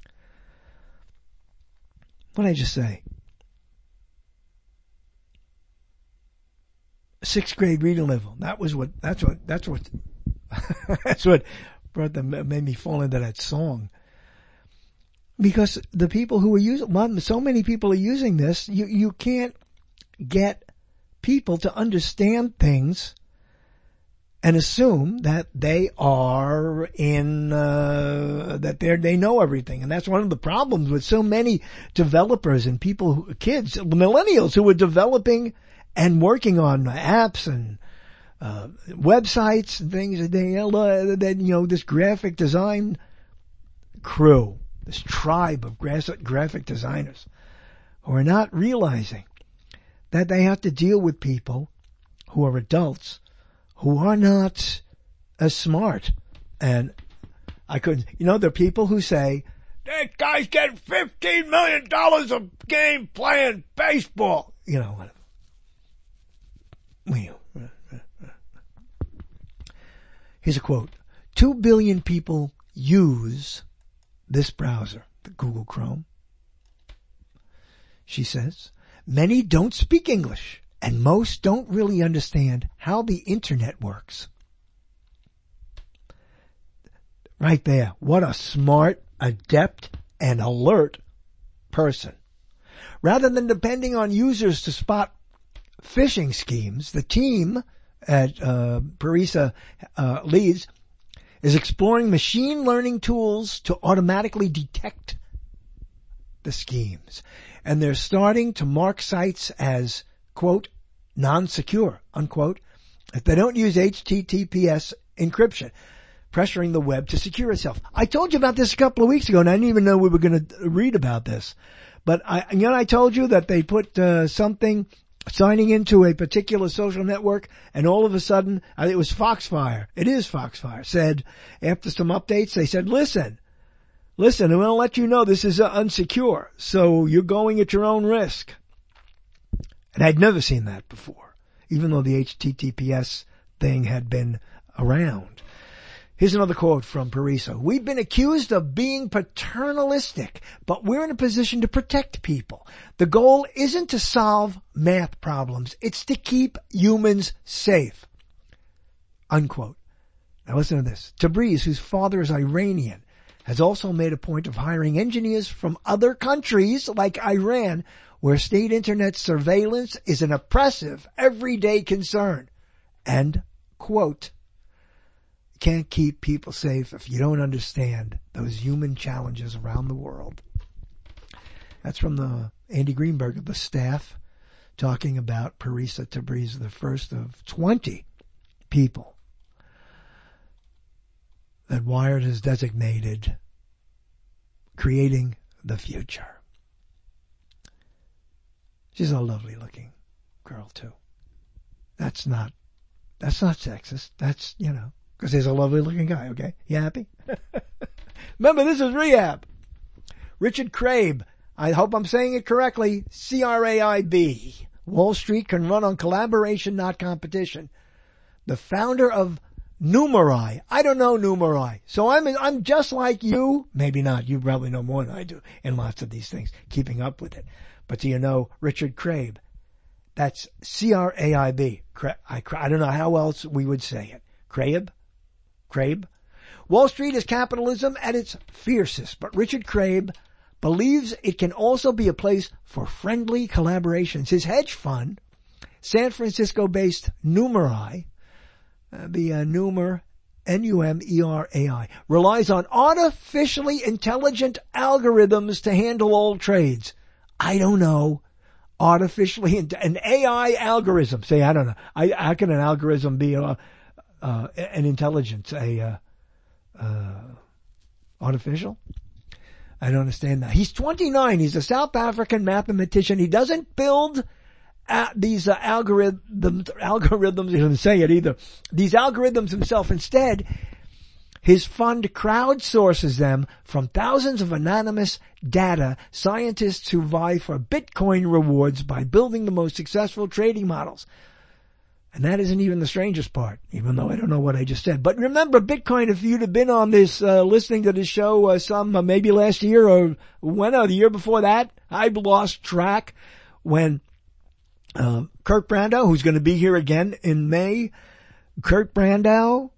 What did I just say? Sixth grade reading level. That was what, that's what, that's what, that's what brought them, made me fall into that song. Because the people who are using, so many people are using this, you, you can't get people to understand things and assume that they are in, uh, that they're, they know everything. And that's one of the problems with so many developers and people, who, kids, millennials who are developing and working on apps and, uh, websites and things that they, that, you know, this graphic design crew, this tribe of graphic designers who are not realizing that they have to deal with people who are adults who are not as smart. And I couldn't, you know, there are people who say, that guy's getting fifteen million dollars a game playing baseball. You know, whatever. Here's a quote. Two billion people use this browser, the Google Chrome. She says, many don't speak English. And most don't really understand how the internet works. Right there. What a smart, adept, and alert person. Rather than depending on users to spot phishing schemes, the team at uh, Parisa uh, leads is exploring machine learning tools to automatically detect the schemes. And they're starting to mark sites as, quote, non-secure, unquote, if they don't use H T T P S encryption, pressuring the web to secure itself. I told you about this a couple of weeks ago, and I didn't even know we were going to read about this. But I, you know, I told you that they put uh, something, signing into a particular social network, and all of a sudden, uh, it was Foxfire. It is Foxfire. Said, after some updates, they said, listen, listen, I'm going to let you know this is uh, unsecure, so you're going at your own risk. And I'd never seen that before, even though the H T T P S thing had been around. Here's another quote from Parisa. We've been accused of being paternalistic, but we're in a position to protect people. The goal isn't to solve math problems. It's to keep humans safe. Unquote. Now listen to this. Tabriz, whose father is Iranian, has also made a point of hiring engineers from other countries like Iran, where state internet surveillance is an oppressive, everyday concern. And, quote, can't keep people safe if you don't understand those human challenges around the world. That's from the Andy Greenberg of the staff talking about Parisa Tabriz, the first of twenty people that Wired has designated creating the future. She's a lovely looking girl too. That's not, that's not sexist. That's, you know, because he's a lovely looking guy, okay? You happy? Remember, this is Rehab. Richard Craib, I hope I'm saying it correctly, C R A I B. Wall Street can run on collaboration, not competition. The founder of Numerai. I don't know Numerai. So I'm, I'm just like you. Maybe not. You probably know more than I do in lots of these things, keeping up with it. But do you know Richard Craib? That's C R A I B. I, I don't know how else we would say it. Craib? Craib? Wall Street is capitalism at its fiercest, but Richard Craib believes it can also be a place for friendly collaborations. His hedge fund, San Francisco-based Numerai, uh, the uh, Numer, N U M E R A I, relies on artificially intelligent algorithms to handle all trades. I don't know. Artificially, an A I algorithm. Say, I don't know. I, how can an algorithm be uh, uh, an intelligence? A uh, uh, artificial? I don't understand that. He's twenty-nine. He's a South African mathematician. He doesn't build uh, these uh, algorithms. Algorithms. He doesn't say it either. These algorithms himself. Instead, his fund crowdsources them from thousands of anonymous data scientists who vie for Bitcoin rewards by building the most successful trading models. And that isn't even the strangest part, even though I don't know what I just said. But remember, Bitcoin, if you'd have been on this, uh, listening to this show uh, some, uh, maybe last year or when, or the year before that, I've lost track when uh, Kurt Brandau, who's going to be here again in May, Kurt Brandau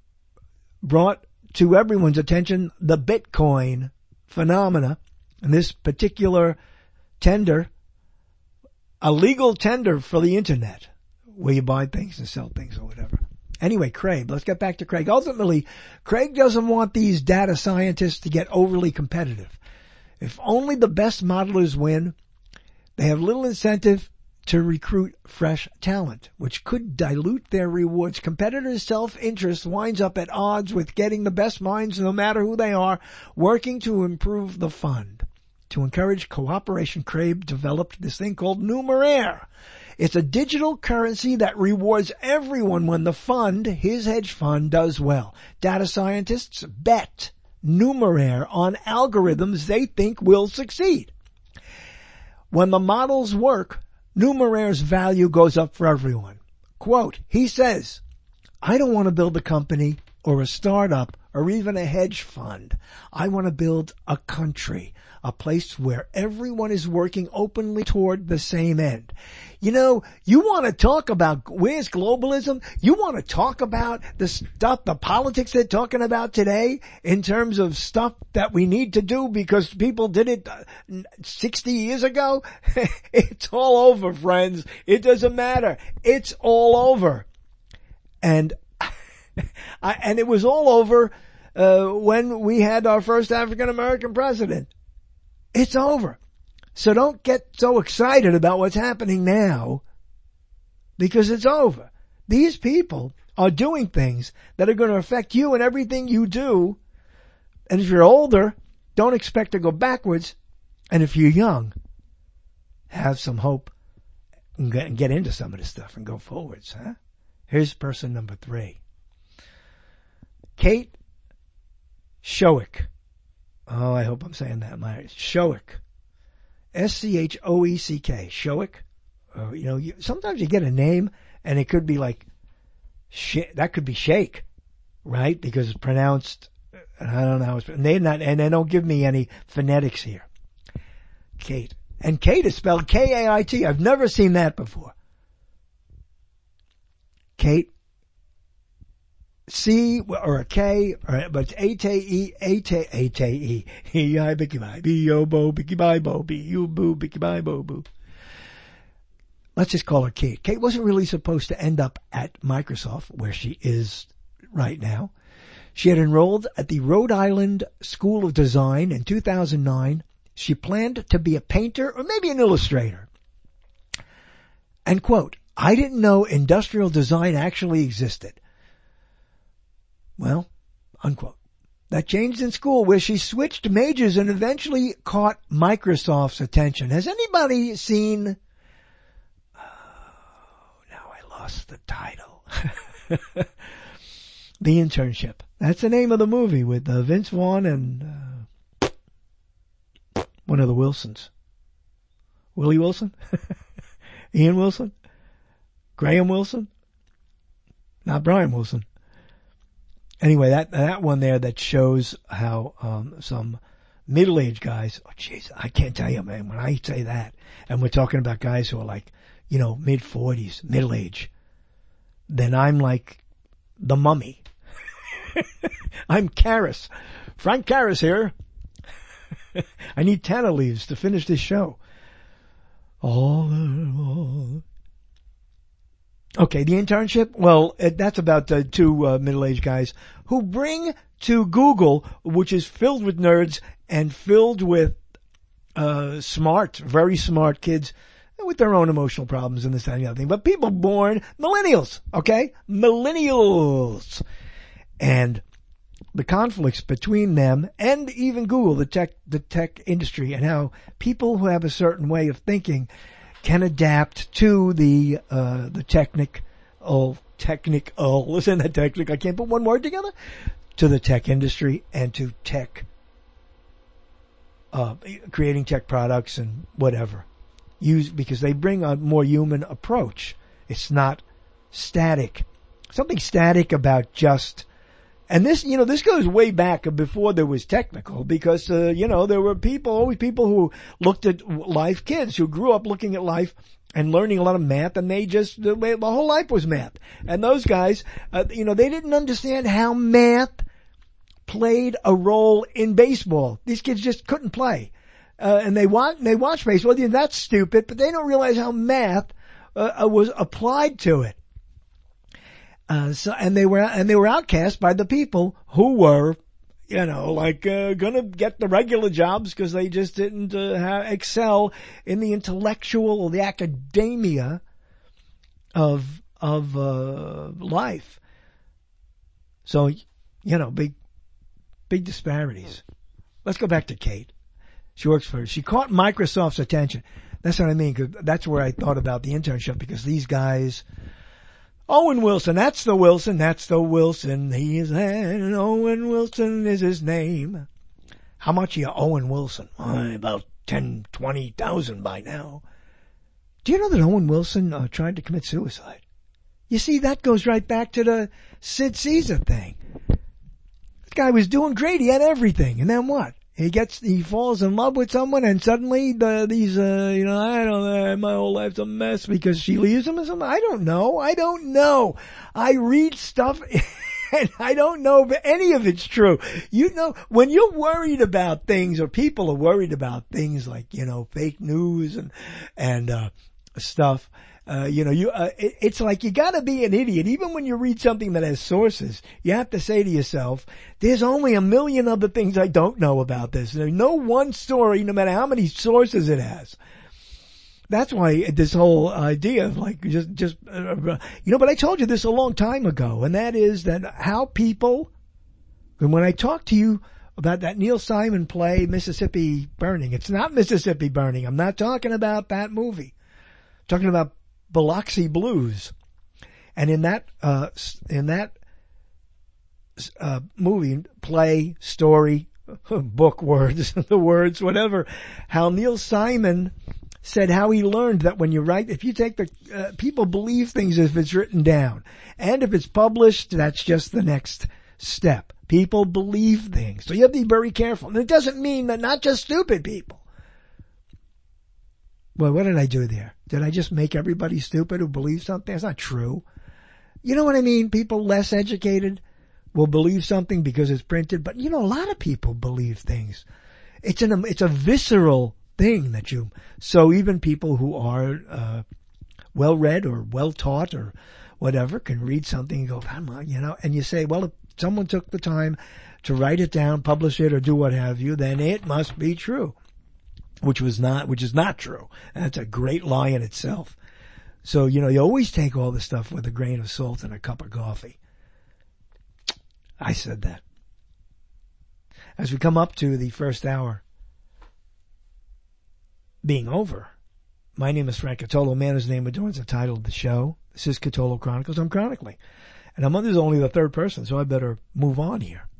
brought to everyone's attention the Bitcoin phenomena, and this particular tender, a legal tender for the internet, where you buy things and sell things or whatever. Anyway, Craig, let's get back to Craig. Ultimately, Craig doesn't want these data scientists to get overly competitive. If only the best modelers win, they have little incentive to recruit fresh talent, which could dilute their rewards. Competitors' self-interest winds up at odds with getting the best minds, no matter who they are, working to improve the fund. To encourage cooperation, Craig developed this thing called Numeraire. It's a digital currency that rewards everyone when the fund, his hedge fund, does well. Data scientists bet Numeraire on algorithms they think will succeed. When the models work, Numeraire's value goes up for everyone. Quote, he says, I don't want to build a company or a startup or even a hedge fund. I want to build a country, a place where everyone is working openly toward the same end. You know, you want to talk about where's globalism? You want to talk about the stuff, the politics they're talking about today in terms of stuff that we need to do because people did it sixty years ago? It's all over, friends. It doesn't matter. It's all over. And I, and it was all over uh, when we had our first African American president. It's over. So don't get so excited about what's happening now because it's over. These people are doing things that are going to affect you and everything you do. And if you're older, don't expect to go backwards. And if you're young, have some hope and get into some of this stuff and go forwards. Huh? Here's person number three. Kate Schoeck. Oh, I hope I'm saying that right. Schoeck. S C H O E C K. Schoeck. Uh, you know, you, sometimes you get a name and it could be like, sh- that could be shake, right? Because it's pronounced, I don't know how it's, and they not, and they don't give me any phonetics here. Kate. And Kate is spelled K A I T. I've never seen that before. Kate. C or a K, or, but it's A T E, A T A T E, E I Bicky Bye, B O Bo, Bicky Bye Bo, B U Boo, Bicky Bye Bo Boo. Let's just call her Kate. Kate wasn't really supposed to end up at Microsoft, where she is right now. She had enrolled at the Rhode Island School of Design in two thousand nine. She planned to be a painter or maybe an illustrator. And quote, I didn't know industrial design actually existed. Well, unquote. That changed in school where she switched majors and eventually caught Microsoft's attention. Has anybody seen... Oh, now I lost the title. The Internship. That's the name of the movie with uh, Vince Vaughn and uh, one of the Wilsons. Willie Wilson? Ian Wilson? Graham Wilson? Not Brian Wilson. Anyway, that that one there that shows how um some middle-aged guys, oh jeez, I can't tell you, man, when I say that, and we're talking about guys who are like, you know, mid-forties, middle-age, then I'm like the Mummy. I'm Karras. Frank Karras here. I need Tanner leaves to finish this show. All, all. Okay, The Internship, well, that's about uh, two uh, middle-aged guys who bring to Google, which is filled with nerds and filled with uh smart, very smart kids with their own emotional problems and this, that, and the other thing. But people born millennials, okay? Millennials. And the conflicts between them and even Google, the tech, the tech industry, and how people who have a certain way of thinking can adapt to the, uh, the technic, oh, technic, oh, listen, that technic, I can't put one word together, to the tech industry and to tech, uh, creating tech products and whatever. Use, because they bring a more human approach. It's not static. Something static about just, and this, you know, this goes way back before there was technical, because, uh, you know, there were people, always people who looked at life, kids who grew up looking at life and learning a lot of math, and they just, the, the whole life was math. And those guys, uh, you know, they didn't understand how math played a role in baseball. These kids just couldn't play. Uh, and they watch, they watch baseball. Yeah, that's stupid, but they don't realize how math uh, was applied to it. Uh, so, and they were, and they were outcast by the people who were, you know, like, uh, gonna get the regular jobs because they just didn't, uh, ha- excel in the intellectual or the academia of, of, uh, life. So, you know, big, big disparities. Let's go back to Kate. She works for, she caught Microsoft's attention. That's what I mean, because that's where I thought about the internship, because these guys, Owen Wilson, that's the Wilson, that's the Wilson, he is, and Owen Wilson is his name. How much are you Owen Wilson? Oh, about ten, twenty thousand by now. Do you know that Owen Wilson uh, tried to commit suicide? You see, that goes right back to the Sid Caesar thing. This guy was doing great, he had everything, and then what? He gets, he falls in love with someone, and suddenly the, these, uh, you know, I don't know, my whole life's a mess because she leaves him or something. I don't know. I don't know. I read stuff and I don't know if any of it's true. You know, when you're worried about things, or people are worried about things like, you know, fake news and, and, uh, stuff, Uh, you know, you, uh, it, it's like you gotta be an idiot. Even when you read something that has sources, you have to say to yourself, there's only a million other things I don't know about this. There's no one story, no matter how many sources it has. That's why this whole idea of like, just, just, uh, you know, but I told you this a long time ago, and that is that how people, and when I talk to you about that Neil Simon play, Mississippi Burning, it's not Mississippi Burning. I'm not talking about that movie. I'm talking about Biloxi Blues. And in that, uh, in that, uh, movie, play, story, book words, the words, whatever, how Neil Simon said how he learned that when you write, if you take the, uh, people believe things if it's written down. And if it's published, that's just the next step. People believe things. So you have to be very careful. And it doesn't mean that not just stupid people. Well, what did I do there? Did I just make everybody stupid who believes something? That's not true. You know what I mean? People less educated will believe something because it's printed, but you know, a lot of people believe things. It's an, it's a visceral thing that you, so even people who are, uh, well read or well taught or whatever can read something and go, come on, you know, and you say, well, if someone took the time to write it down, publish it, or do what have you, then it must be true. Which was not, which is not true. And that's a great lie in itself. So, you know, you always take all this stuff with a grain of salt and a cup of coffee. I said that. As we come up to the first hour being over, my name is Frank Catolo, man whose name adorns the title of the show. This is Catolo Chronicles. I'm chronicling. And I'm this is only the third person, so I better move on here.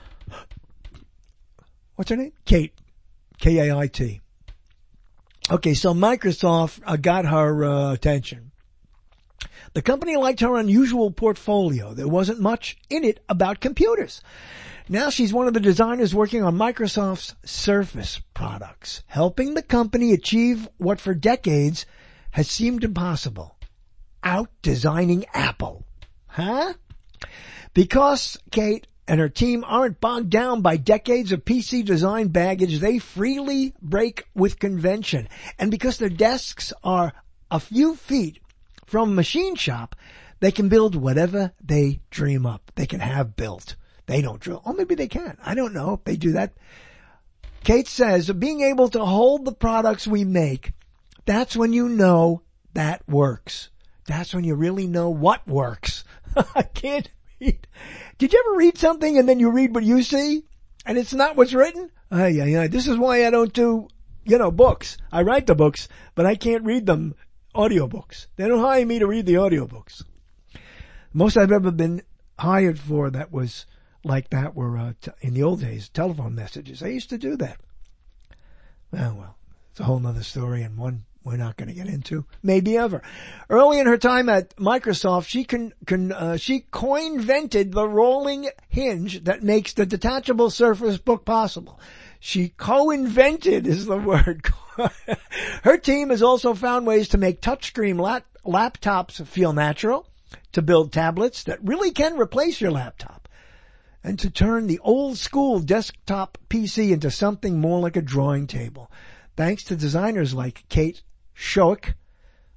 What's her name? Kate. K A I T. Okay, so Microsoft uh, got her uh, attention. The company liked her unusual portfolio. There wasn't much in it about computers. Now she's one of the designers working on Microsoft's Surface products, helping the company achieve what for decades has seemed impossible. Out-designing Apple. Huh? Because, Kate and her team aren't bogged down by decades of P C design baggage, they freely break with convention. And because their desks are a few feet from a machine shop, they can build whatever they dream up. They can have built. They don't drill. Or maybe they can. I don't know if they do that. Kate says, being able to hold the products we make, that's when you know that works. That's when you really know what works. I can't read. Did you ever read something and then you read what you see and it's not what's written? Uh, yeah, yeah. This is why I don't do, you know, books. I write the books, but I can't read them audiobooks. They don't hire me to read the audiobooks. Most I've ever been hired for that was like that were, uh, t- in the old days, telephone messages. I used to do that. Oh, well, it's a whole nother story and one we're not going to get into, maybe ever. Early in her time at Microsoft, she can, can, uh, she coinvented the rolling hinge that makes the detachable Surface Book possible. She co-invented is the word. Her team has also found ways to make touchscreen lap, laptops feel natural, to build tablets that really can replace your laptop, and to turn the old school desktop P C into something more like a drawing table. Thanks to designers like Kate Schoeck,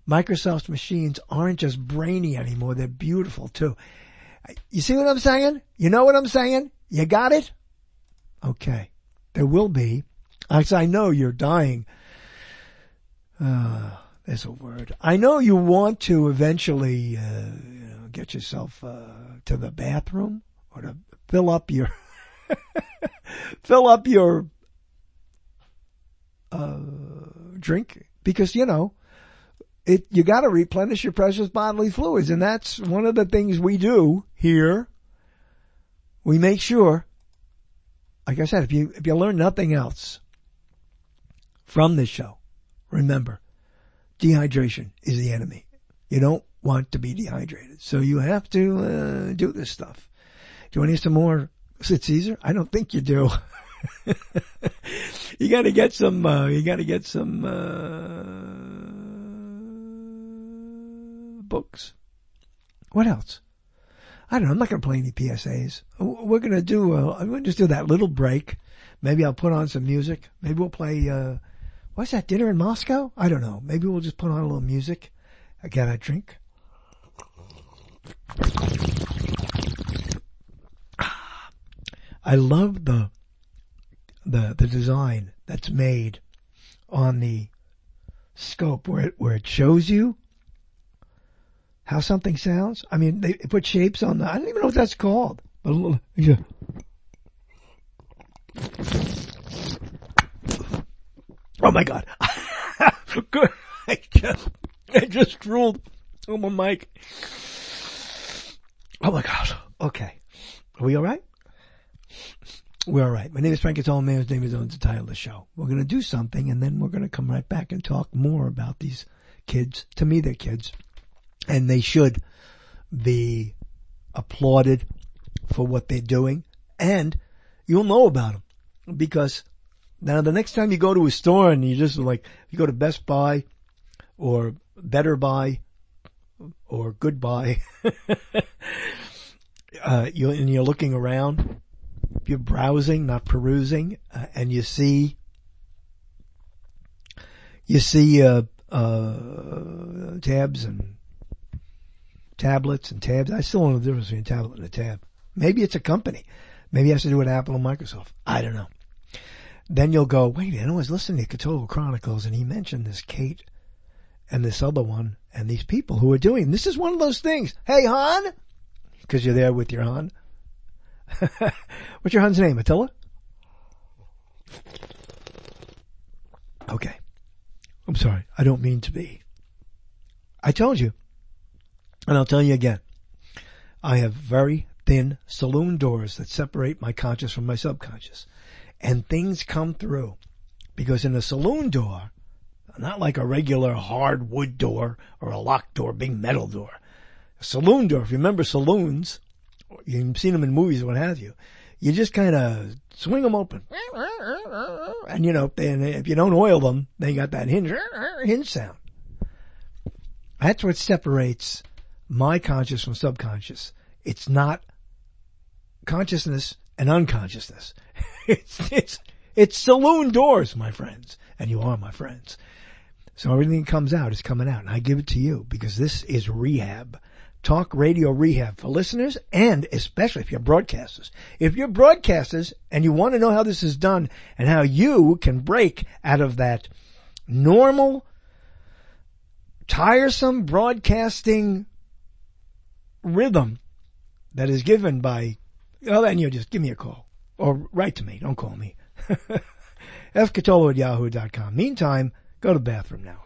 Microsoft's machines aren't just brainy anymore. They're beautiful too. You see what I'm saying? You know what I'm saying? You got it? Okay. There will be. As I know you're dying. Uh, there's a word. I know you want to eventually, uh, you know, get yourself, uh, to the bathroom or to fill up your, fill up your, uh, drink because, you know, it, you gotta replenish your precious bodily fluids. And that's one of the things we do here. We make sure, like I said, if you, if you learn nothing else from this show, remember, dehydration is the enemy. You don't want to be dehydrated. So you have to, uh, do this stuff. Do you want to hear some more Sid Caesar? I don't think you do. You gotta get some, uh, you gotta get some, uh, books. What else? I don't know. I'm not going to play any P S As. We're going to do, uh, I'm going to just do that little break. Maybe I'll put on some music. Maybe we'll play, uh, what's that, Dinner in Moscow? I don't know. Maybe we'll just put on a little music. I got a drink. I love the, the, the design that's made on the scope where it, where it shows you how something sounds. I mean, they put shapes on the, I don't even know what that's called. But a little, yeah. Oh my God. Good. I just, I just drooled on my mic. Oh my God. Okay. Are we all right? We're all right. My name is Frank Cotola. Man's name is owns the title of the show. We're going to do something and then we're going to come right back and talk more about these kids. To me, they're kids. And they should be applauded for what they're doing. And you'll know about them. Because now the next time you go to a store and you just like, you go to Best Buy or Better Buy or Goodbye, uh, you, and you're looking around, you're browsing, not perusing, uh, and you see, you see, uh, uh, tabs and tablets and tabs. I still don't know the difference between a tablet and a tab. Maybe it's a company. Maybe it has to do with Apple and Microsoft. I don't know. Then you'll go, wait a minute, I was listening to Cotola Chronicles and he mentioned this Kate and this other one and these people who are doing, this is one of those things. Hey, hon, because you're there with your hon. What's your hon's name, Attila? Okay. I'm sorry. I don't mean to be. I told you. And I'll tell you again, I have very thin saloon doors that separate my conscious from my subconscious. And things come through. Because in a saloon door, not like a regular hard wood door or a locked door, big metal door. A saloon door, if you remember saloons, you've seen them in movies or what have you, you just kind of swing them open. And you know, and if you don't oil them, they got that hinge, hinge sound. That's what separates my conscious from subconscious. It's not consciousness and unconsciousness. It's, it's, it's saloon doors, my friends. And you are my friends. So everything that comes out is coming out. And I give it to you because this is rehab. Talk radio rehab for listeners and especially if you're broadcasters. If you're broadcasters and you want to know how this is done and how you can break out of that normal, tiresome broadcasting rhythm that is given by, well, then you just give me a call or write to me. Don't call me. f cotola at yahoo dot com. Meantime, go to the bathroom now.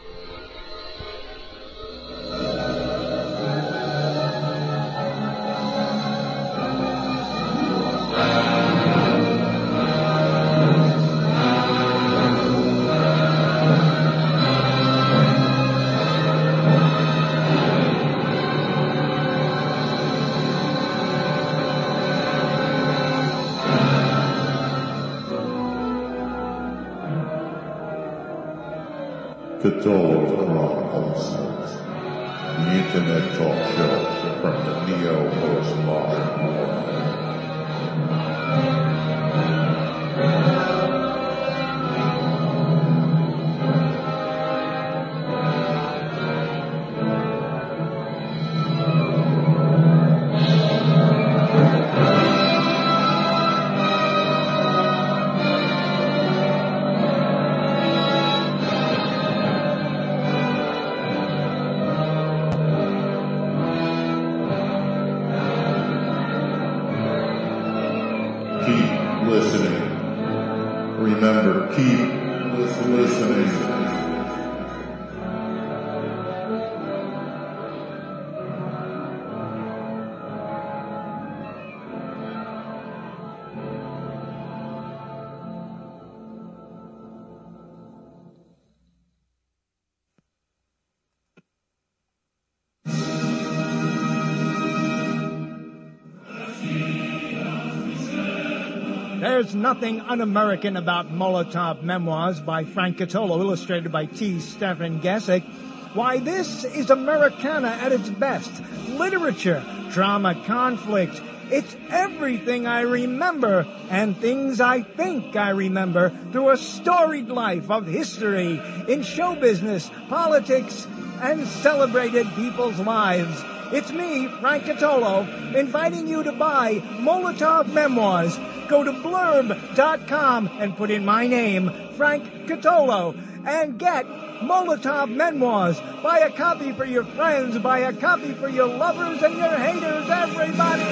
Cotola Chronicles, the internet talk show from the neo-postmodern world. Keep listening. There's nothing un-American about Molotov Memoirs by Frank Catolo, illustrated by T. Stephen Gesick. Why, this is Americana at its best. Literature, drama, conflict. It's everything I remember and things I think I remember through a storied life of history in show business, politics, and celebrated people's lives. It's me, Frank Catolo, inviting you to buy Molotov Memoirs. Go to blurb dot com and put in my name, Frank Catolo, and get Molotov Memoirs. Buy a copy for your friends, buy a copy for your lovers and your haters, everybody!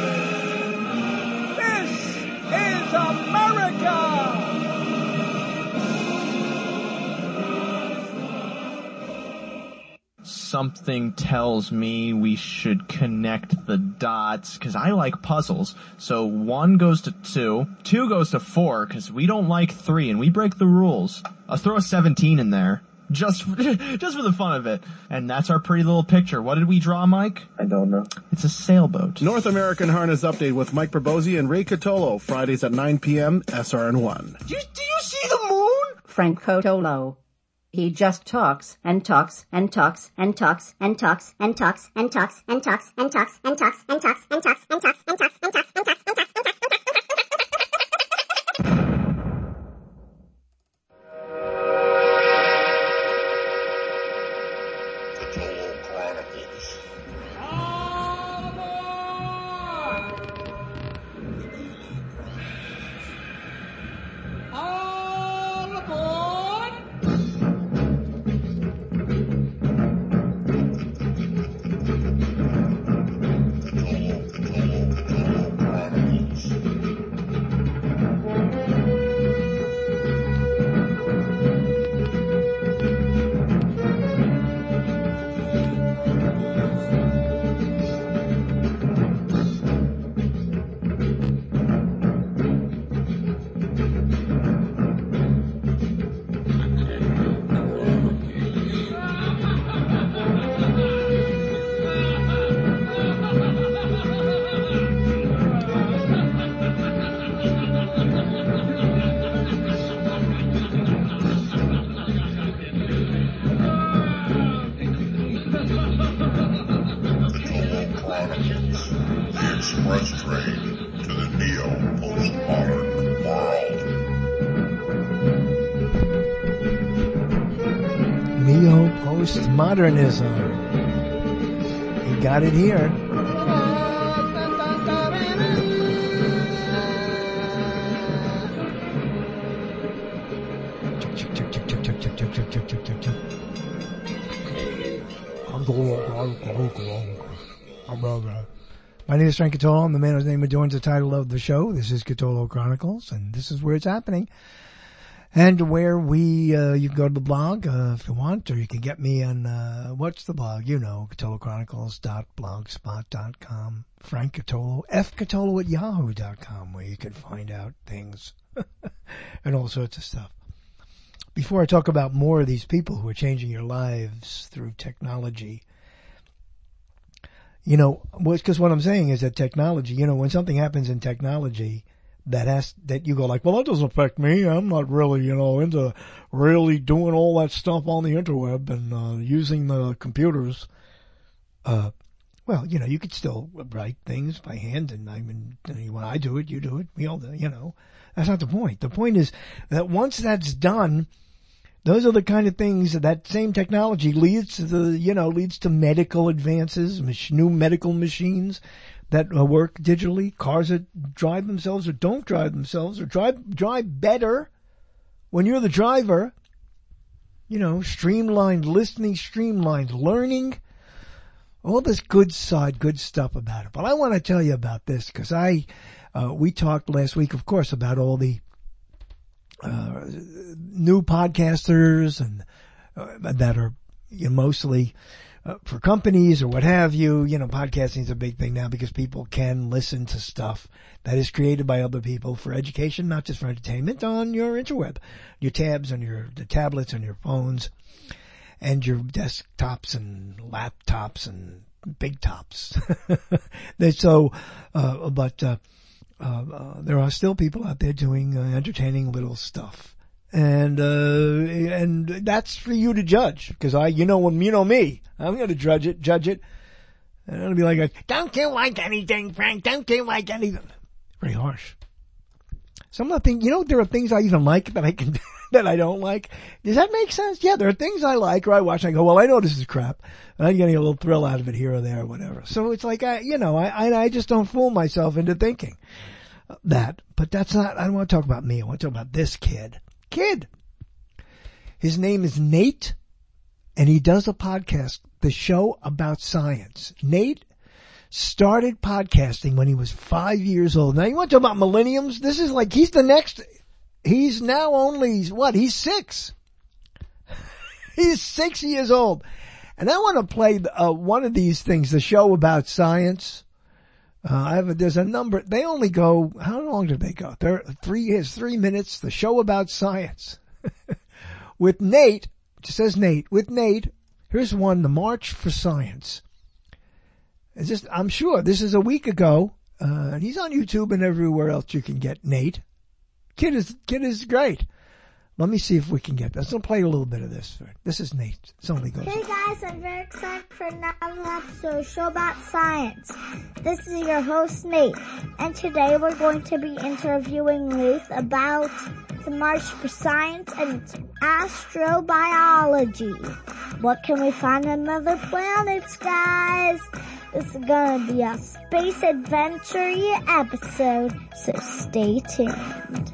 This is America! Something tells me we should connect the dots, because I like puzzles. So one goes to two, two goes to four, because we don't like three, and we break the rules. I'll throw a seventeen in there, just for, just for the fun of it. And that's our pretty little picture. What did we draw, Mike? I don't know. It's a sailboat. North American Harness Update with Mike Probosi and Ray Catolo, Fridays at nine p.m., S R N one. Do you, do you see the moon? Frank Catolo. He just talks and talks and talks and talks and talks and talks and talks and talks and talks and talks and talks and talks and talks and talks and talks and talks and talks and talks. Modernism. You got it here. My name is Frank Catolo. I'm the man whose name adorns the title of the show. This is Catolo Chronicles, and this is where it's happening. And where we, uh, you can go to the blog, uh, if you want, or you can get me on, uh, what's the blog? You know, catolo chronicles dot blogspot dot com. Frank Catolo, F Catolo at yahoo dot com, where you can find out things and all sorts of stuff. Before I talk about more of these people who are changing your lives through technology, you know, because what I'm saying is that technology, you know, when something happens in technology, that has, that you go like, well, that doesn't affect me. I'm not really, you know, into really doing all that stuff on the interweb and, uh, using the computers. Uh, well, you know, you could still write things by hand, and I mean, when I do it, you do it, we all do, you know. That's not the point. The point is that once that's done, those are the kind of things that, that same technology leads to the, you know, leads to medical advances, mach- new medical machines that uh, work digitally, cars that drive themselves or don't drive themselves or drive, drive better when you're the driver, you know, streamlined listening, streamlined learning, all this good side, good stuff about it. But I want to tell you about this because I, uh, we talked last week, of course, about all the uh, new podcasters and uh, that are you know, mostly uh, for companies or what have you. You know, podcasting is a big thing now because people can listen to stuff that is created by other people for education, not just for entertainment, on your interweb, your tabs, on your the tablets, on your phones, and your desktops and laptops and big tops. so, uh, but uh, uh, uh, there are still people out there doing uh, entertaining little stuff. And, uh, and that's for you to judge, because I, you know, when, you know me, I'm going to judge it, judge it. And I'm going to be like, don't you like anything, Frank? Don't you like anything? Pretty harsh. Some of the things, you know, there are things I even like that I can, that I don't like. Does that make sense? Yeah, there are things I like or I watch and I go, well, I know this is crap. And I'm getting a little thrill out of it here or there or whatever. So it's like, I, you know, I, I, I just don't fool myself into thinking that. But that's not, I don't want to talk about me. I want to talk about this kid. Kid. His name is Nate, and he does a podcast, the show about science. Nate started podcasting when he was five years old. Now you want to talk about millenniums? This is like, he's the next, he's now only, what, he's six. He's six years old. And I want to play uh, one of these things, the show about science. Uh, I have a, there's a number, they only go, how long did they go? They're three, it's three minutes, the show about science. With Nate, it says Nate, with Nate, here's one, the March for Science. It's just, I'm sure this is a week ago, uh, and he's on YouTube and everywhere else you can get Nate. Kid is, kid is great. Let me see if we can get this. I'll play a little bit of this. This is Nate. It only goes. Hey guys, I'm very excited for another episode of Show About Science. This is your host Nate, and today we're going to be interviewing Ruth about the March for Science and astrobiology. What can we find on other planets, guys? This is gonna be a space adventure episode, so stay tuned.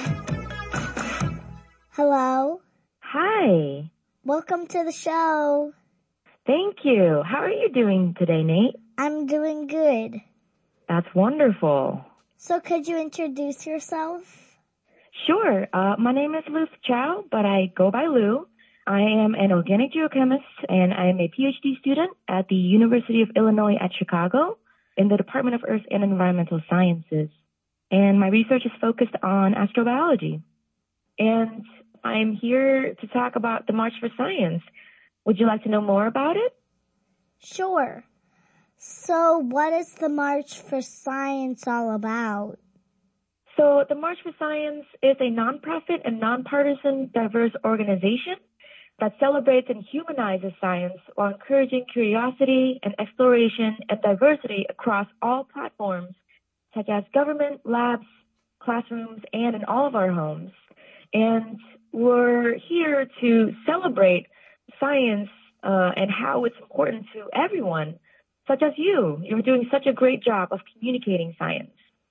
Hello. Hi. Welcome to the show. Thank you. How are you doing today, Nate? I'm doing good. That's wonderful. So could you introduce yourself? Sure. Uh, my name is Luce Chow, but I go by Lou. I am an organic geochemist, and I am a PhD student at the University of Illinois at Chicago in the Department of Earth and Environmental Sciences. And my research is focused on astrobiology. And I'm here to talk about the March for Science. Would you like to know more about it? Sure. So what is the March for Science all about? So the March for Science is a nonprofit and nonpartisan diverse organization that celebrates and humanizes science while encouraging curiosity and exploration and diversity across all platforms, such as government, labs, classrooms, and in all of our homes. And we're here to celebrate science uh, and how it's important to everyone, such as you. You're doing such a great job of communicating science.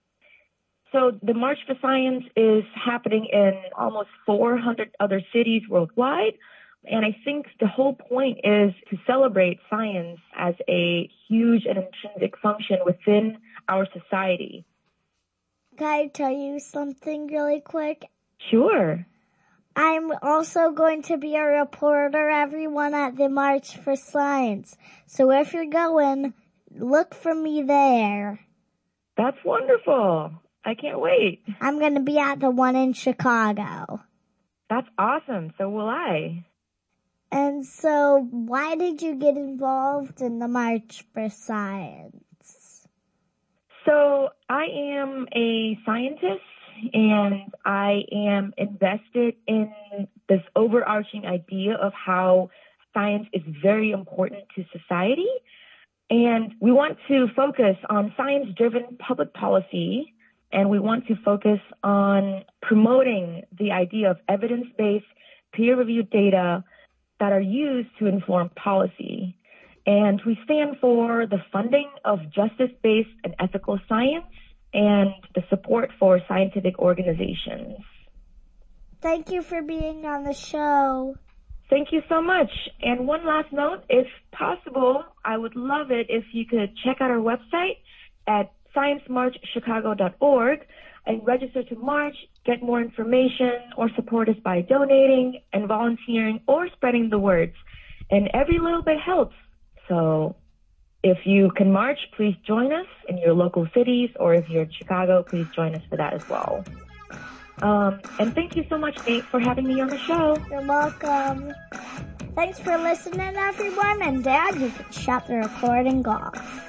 So the March for Science is happening in almost four hundred other cities worldwide. And I think the whole point is to celebrate science as a huge and intrinsic function within our society. Can I tell you something really quick? Sure. I'm also going to be a reporter, everyone, at the March for Science. So if you're going, look for me there. That's wonderful. I can't wait. I'm going to be at the one in Chicago. That's awesome. So will I. And so why did you get involved in the March for Science? So I am a scientist. And I am invested in this overarching idea of how science is very important to society. And we want to focus on science-driven public policy, and we want to focus on promoting the idea of evidence-based, peer-reviewed data that are used to inform policy. And we stand for the funding of justice-based and ethical science, and the support for scientific organizations. Thank you for being on the show. Thank you so much. And one last note, if possible, I would love it if you could check out our website at science march chicago dot org. and register to march, get more information, or support us by donating and volunteering or spreading the words. And every little bit helps. So if you can march, please join us in your local cities, or if you're in Chicago, please join us for that as well. Um, and thank you so much, Nate, for having me on the show. You're welcome. Thanks for listening, everyone. And Dad, you can shut the recording off.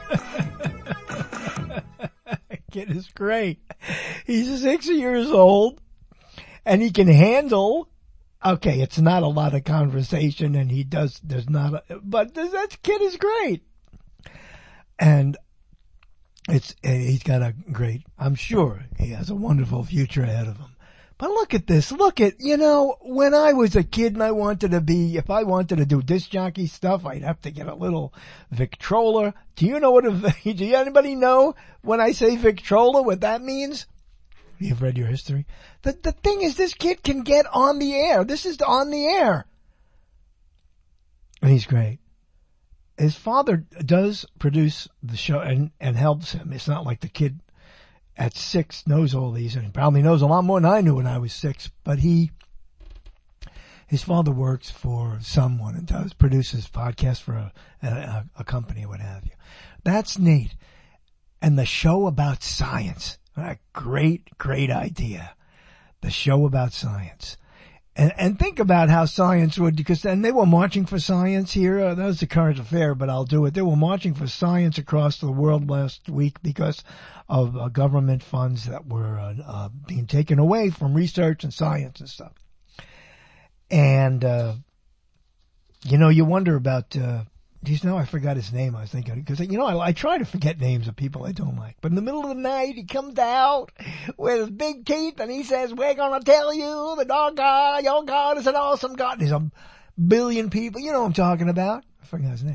Kid is great. He's six years old, and he can handle. Okay, it's not a lot of conversation, and he does. There's not, a, but that kid is great, and it's he's got a great. I'm sure he has a wonderful future ahead of him. But look at this. Look at, you know, when I was a kid and I wanted to be, if I wanted to do disc jockey stuff, I'd have to get a little Victrola. Do you know what a, do you, anybody know when I say Victrola, what that means? You've read your history. The, the thing is, this kid can get on the air. This is on the air. And he's great. His father does produce the show and, and helps him. It's not like the kid at six knows all these, and he probably knows a lot more than I knew when I was six, but he, his father works for someone and does, produces podcasts for a, a, a company, what have you. That's Nate. And the show about science. A great, great idea. The show about science. And, and think about how science would, because then they were marching for science here. Uh, that was the current affair, but I'll do it. They were marching for science across the world last week because of uh, government funds that were uh, uh, being taken away from research and science and stuff. And, uh, you know, you wonder about, uh, geez, now I forgot his name. I was thinking, because, you know, I, I try to forget names of people I don't like. But in the middle of the night, he comes out with his big teeth and he says, we're going to tell you the dog God, your God is an awesome God. There's a billion people. You know what I'm talking about. I forgot his name.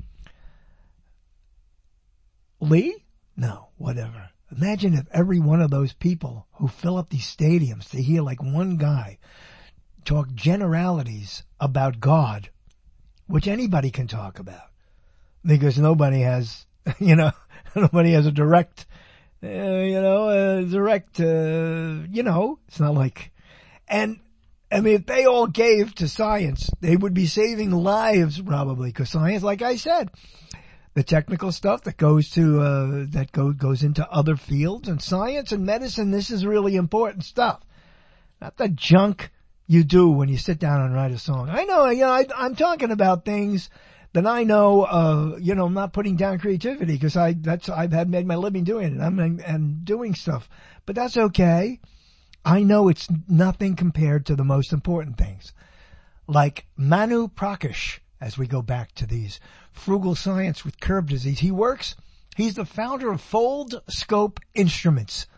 Lee? No, whatever. Imagine if every one of those people who fill up these stadiums to hear like one guy talk generalities about God, which anybody can talk about, because nobody has, you know, nobody has a direct, uh, you know, a direct, uh, you know, it's not like, and I mean, if they all gave to science, they would be saving lives probably, because science, like I said, the technical stuff that goes to, uh, that go, goes into other fields, and science and medicine, this is really important stuff. Not the junk you do when you sit down and write a song. I know, you know, I, I'm talking about things that I know, uh, you know, I'm not putting down creativity because I, that's, I've had made my living doing it. I'm, and doing stuff, but that's okay. I know it's nothing compared to the most important things. Like Manu Prakash, as we go back to these frugal science with curb disease. He works, he's the founder of Fold Scope Instruments.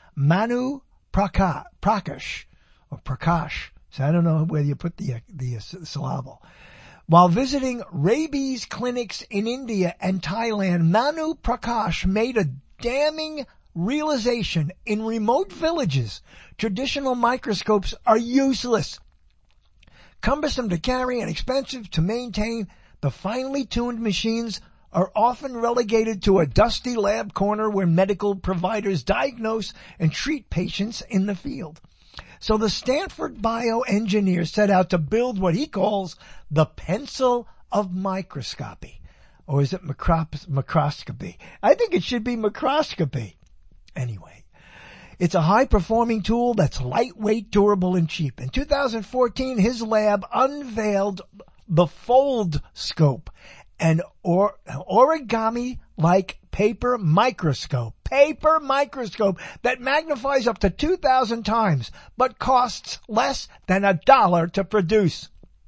Manu Prakash, Prakash, or Prakash. So I don't know where you put the, the syllable. While visiting rabies clinics in India and Thailand, Manu Prakash made a damning realization. In remote villages, traditional microscopes are useless, cumbersome to carry and expensive to maintain. The finely tuned machines are often relegated to a dusty lab corner where medical providers diagnose and treat patients in the field. So the Stanford bioengineer set out to build what he calls the pencil of microscopy. Or is it macro- microscopy? I think it should be microscopy. Anyway, it's a high-performing tool that's lightweight, durable, and cheap. In two thousand fourteen, his lab unveiled the Fold Scope, an or- origami-like paper microscope. Paper microscope that magnifies up to two thousand times, but costs less than a dollar to produce.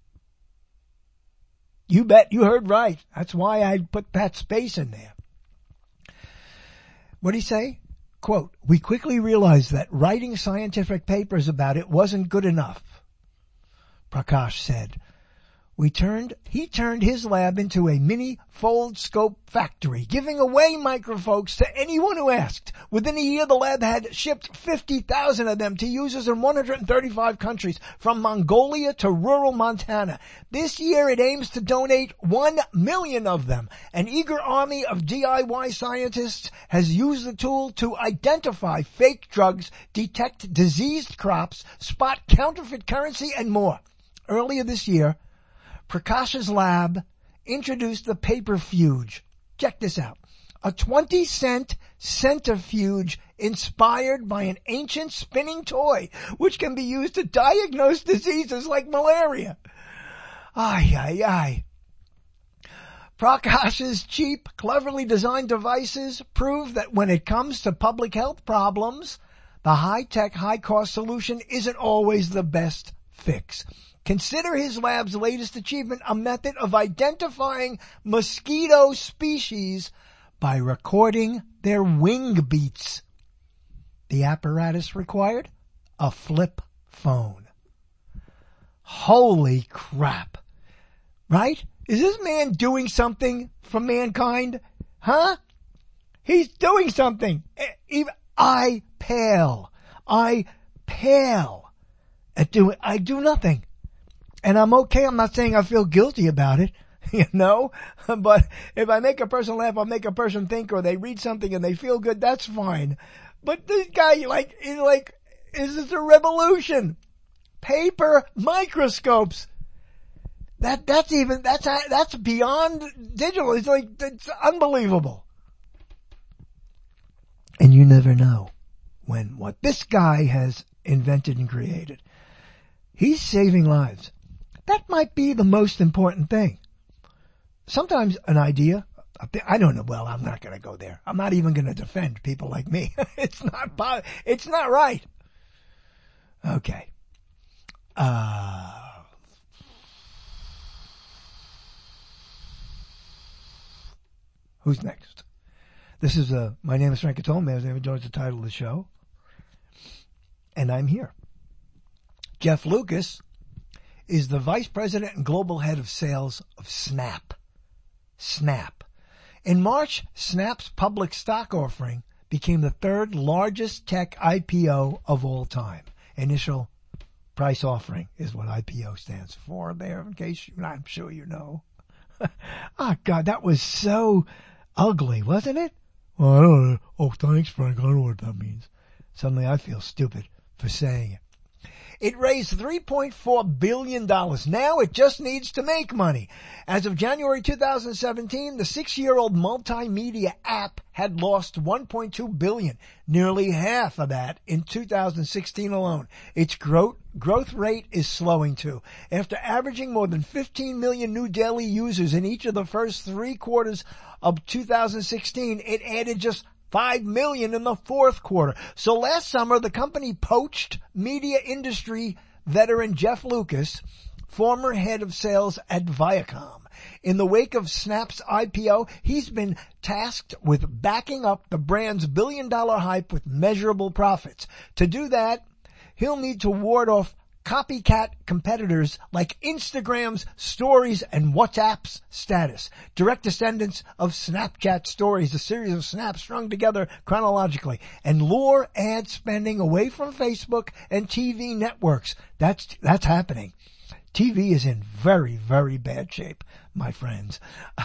You bet, you heard right. That's why I put that space in there. What'd he say? Quote, we quickly realized that writing scientific papers about it wasn't good enough, Prakash said. We turned, he turned his lab into a mini fold scope factory, giving away microfolks to anyone who asked. Within a year, the lab had shipped fifty thousand of them to users in one hundred thirty-five countries, from Mongolia to rural Montana. This year, it aims to donate one million of them. An eager army of D I Y scientists has used the tool to identify fake drugs, detect diseased crops, spot counterfeit currency, and more. Earlier this year, Prakash's lab introduced the Paperfuge. Check this out. A twenty cent centrifuge inspired by an ancient spinning toy, which can be used to diagnose diseases like malaria. Ay, ay, ay. Prakash's cheap, cleverly designed devices prove that when it comes to public health problems, the high-tech, high-cost solution isn't always the best fix. Consider his lab's latest achievement a method of identifying mosquito species by recording their wing beats. The apparatus required? A flip phone. Holy crap. Right? Is this man doing something for mankind? Huh? He's doing something. I pale. I pale at doing, I do nothing. And I'm okay. I'm not saying I feel guilty about it, you know, but if I make a person laugh, I'll make a person think, or they read something and they feel good, that's fine. But this guy, like, is like, is this a revolution? Paper microscopes. That, that's even, that's, that's beyond digital. It's like, it's unbelievable. And you never know when what this guy has invented and created. He's saving lives. That might be the most important thing. Sometimes an idea, I don't know, well, I'm not going to go there. I'm not even going to defend people like me. It's not, it's not right. Okay. Uh, who's next? This is, uh, my name is Frank Catone, as I enjoyed the title of the show. And I'm here. Jeff Lucas is the vice president and global head of sales of Snap. Snap. In March, Snap's public stock offering became the third largest tech I P O of all time. Initial price offering is what I P O stands for there, in case you, I'm sure you know. Oh, God, that was so ugly, wasn't it? Well, I don't know. Oh, thanks, Frank. I don't know what that means. Suddenly I feel stupid for saying it. It raised three point four billion dollars. Now it just needs to make money. As of January two thousand seventeen, the six-year-old multimedia app had lost one point two billion dollars, nearly half of that in two thousand sixteen alone. Its growth, growth rate is slowing too. After averaging more than fifteen million new daily users in each of the first three quarters of two thousand sixteen, it added just Five million in the fourth quarter. So last summer, the company poached media industry veteran Jeff Lucas, former head of sales at Viacom. In the wake of Snap's I P O, he's been tasked with backing up the brand's billion dollar hype with measurable profits. To do that, he'll need to ward off copycat competitors like Instagram's stories and WhatsApp's status, direct descendants of Snapchat stories, a series of snaps strung together chronologically, and lure ad spending away from Facebook and T V networks. That's, that's happening. T V is in very, very bad shape, my friends.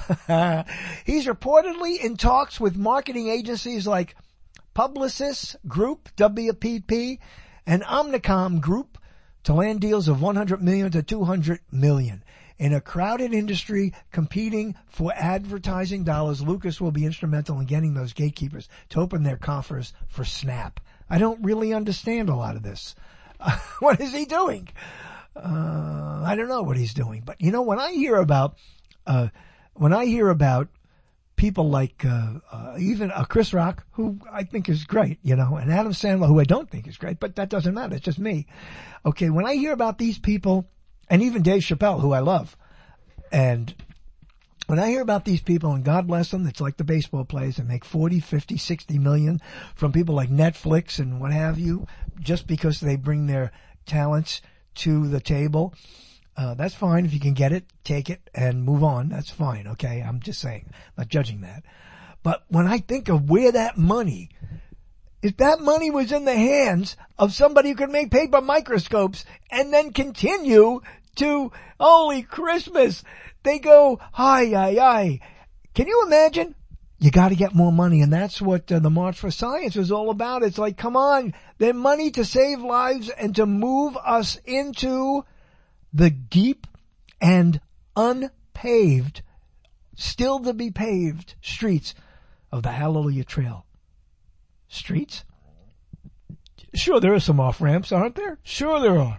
He's reportedly in talks with marketing agencies like Publicis Group, W P P, and Omnicom Group to land deals of one hundred million to two hundred million. In a crowded industry competing for advertising dollars, Lucas will be instrumental in getting those gatekeepers to open their coffers for Snap. I don't really understand a lot of this. Uh, what is he doing? Uh, I don't know what he's doing. But, you know, when I hear about, uh, when I hear about people like, uh, uh, even uh, Chris Rock, who I think is great, you know, and Adam Sandler, who I don't think is great, but that doesn't matter. It's just me. Okay. When I hear about these people, and even Dave Chappelle, who I love, and when I hear about these people, and God bless them, it's like the baseball players that make forty, fifty, sixty million from people like Netflix and what have you, just because they bring their talents to the table. Uh, that's fine. If you can get it, take it and move on. That's fine. Okay. I'm just saying, not judging that. But when I think of where that money, if that money was in the hands of somebody who could make paper microscopes and then continue to, holy Christmas, they go, hi, hi, hi. Can you imagine? You got to get more money, and that's what uh, the March for Science is all about. It's like, come on, they're money to save lives and to move us into the deep and unpaved, still to be paved streets of the Hallelujah Trail. Streets? Sure, there are some off-ramps, aren't there? Sure there are.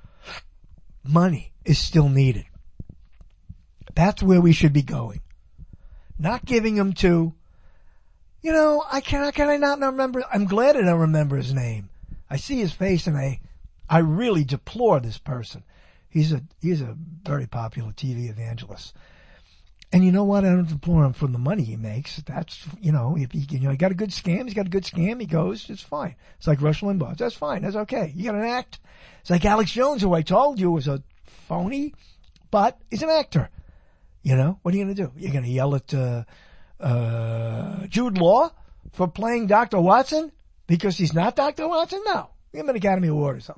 Money is still needed. That's where we should be going. Not giving him to, you know, I can, can I not remember? I'm glad I don't remember his name. I see his face and I, I really deplore this person. He's a, he's a very popular T V evangelist. And you know what? I don't deplore him for the money he makes. That's, you know, if he, you know, he got a good scam, he's got a good scam, he goes, it's fine. It's like Rush Limbaugh. That's fine. That's okay. You got an act. It's like Alex Jones, who I told you was a phony, but he's an actor. You know, what are you going to do? You're going to yell at uh, uh, Jude Law for playing Doctor Watson because he's not Doctor Watson? No. Give him an Academy Award or something.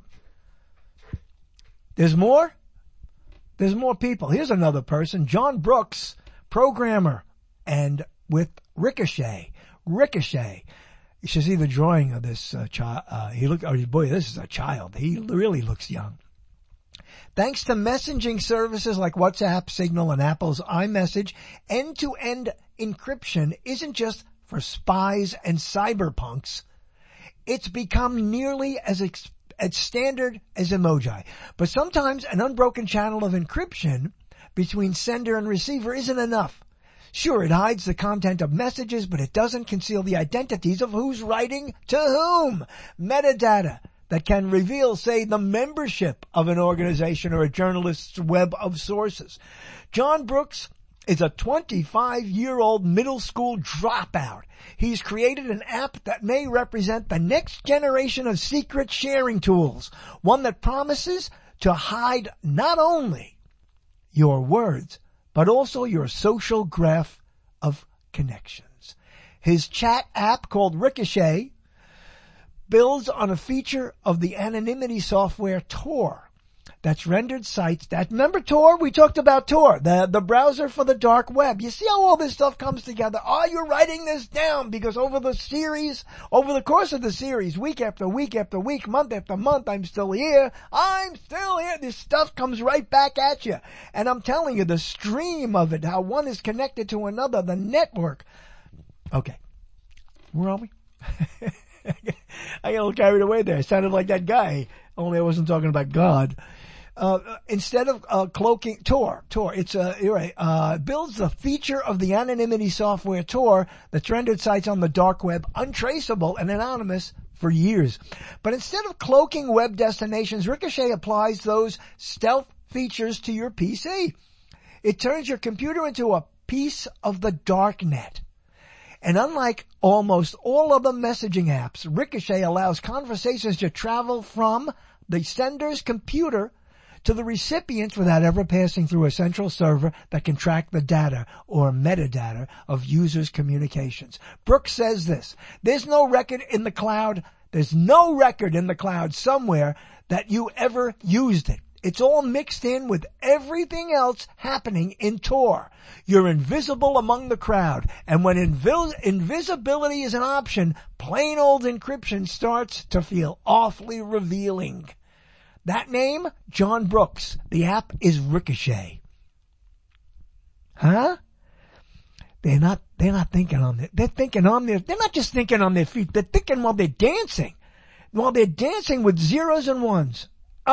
There's more? There's more people. Here's another person, John Brooks, programmer, and with Ricochet. Ricochet. You should see the drawing of this uh, child. Uh, he look, oh boy, this is a child. He really looks young. Thanks to messaging services like WhatsApp, Signal, and Apple's iMessage, end-to-end encryption isn't just for spies and cyberpunks. It's become nearly as, ex- as standard as emoji. But sometimes an unbroken channel of encryption between sender and receiver isn't enough. Sure, it hides the content of messages, but it doesn't conceal the identities of who's writing to whom. Metadata that can reveal, say, the membership of an organization or a journalist's web of sources. John Brooks is a twenty-five-year-old middle school dropout. He's created an app that may represent the next generation of secret sharing tools, one that promises to hide not only your words, but also your social graph of connections. His chat app called Ricochet builds on a feature of the anonymity software Tor that's rendered sites that, remember Tor? We talked about Tor, the, the browser for the dark web. You see how all this stuff comes together? Are you writing this down? Because over the series, over the course of the series, week after week after week, month after month, I'm still here. I'm still here. This stuff comes right back at you. And I'm telling you, the stream of it, how one is connected to another, the network. Okay. Where are we? I got a little carried away there. I sounded like that guy, only I wasn't talking about God. Uh, instead of uh, cloaking, Tor, Tor, it's uh, you're right, uh, builds the feature of the anonymity software Tor that's rendered sites on the dark web untraceable and anonymous for years. But instead of cloaking web destinations, Ricochet applies those stealth features to your P C. It turns your computer into a piece of the dark net. And unlike almost all other messaging apps, Ricochet allows conversations to travel from the sender's computer to the recipients without ever passing through a central server that can track the data or metadata of users' communications. Brooks says this, there's no record in the cloud, there's no record in the cloud somewhere that you ever used it. It's all mixed in with everything else happening in Tor. You're invisible among the crowd, and when invis- invisibility is an option, plain old encryption starts to feel awfully revealing. That name, John Brooks. The app is Ricochet. Huh? They're not, they're not thinking on their, they're thinking on their, they're not just thinking on their feet, they're thinking while they're dancing. While they're dancing with zeros and ones.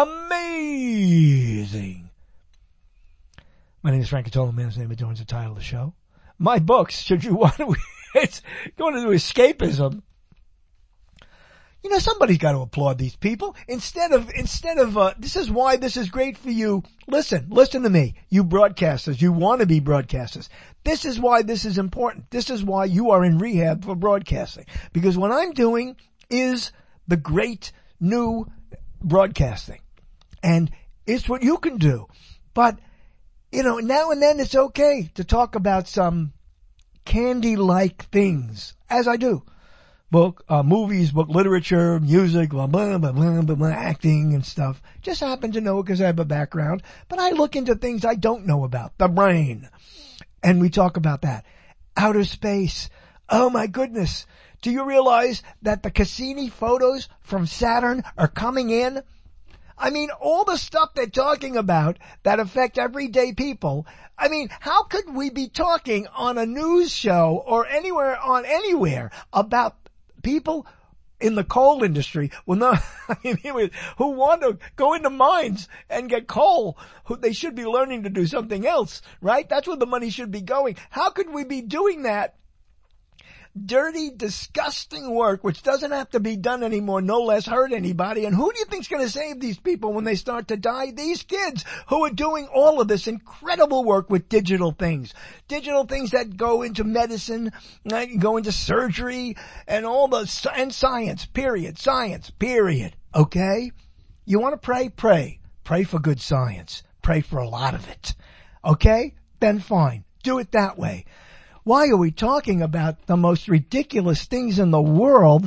Amazing. My name is Frank Cotola, man's name joins the title of the show. My books, should you want to, it's going to do escapism. You know, somebody's got to applaud these people. Instead of, instead of, uh, this is why this is great for you. Listen, listen to me, you broadcasters, you want to be broadcasters. This is why this is important. This is why you are in rehab for broadcasting. Because what I'm doing is the great new broadcasting. And it's what you can do. But, you know, now and then it's okay to talk about some candy-like things, as I do. Book, uh, movies, book literature, music, blah, blah, blah, blah, blah, blah, acting and stuff. Just happen to know it because I have a background. But I look into things I don't know about. The brain. And we talk about that. Outer space. Oh my goodness. Do you realize that the Cassini photos from Saturn are coming in? I mean, all the stuff they're talking about that affect everyday people. I mean, how could we be talking on a news show or anywhere on anywhere about people in the coal industry, well, no, I mean, who want to go into mines and get coal, who they should be learning to do something else, right? That's where the money should be going. How could we be doing that dirty, disgusting work, which doesn't have to be done anymore, no less hurt anybody? And who do you think's going to save these people when they start to die? These kids who are doing all of this incredible work with digital things. Digital things that go into medicine, go into surgery, and all the, and science, period. Science, period. Okay? You want to pray? Pray. Pray for good science. Pray for a lot of it. Okay? Then fine. Do it that way. Why are we talking about the most ridiculous things in the world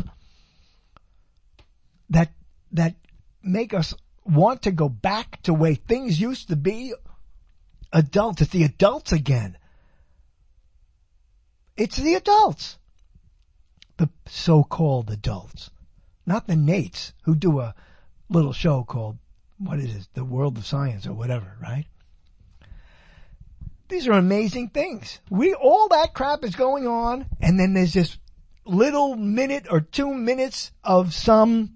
that, that make us want to go back to way things used to be? Adults. It's the adults again. It's the adults. The so-called adults. Not the Nates who do a little show called, what is it, The World of Science or whatever, right? These are amazing things. We, all that crap is going on, and then there's this little minute or two minutes of some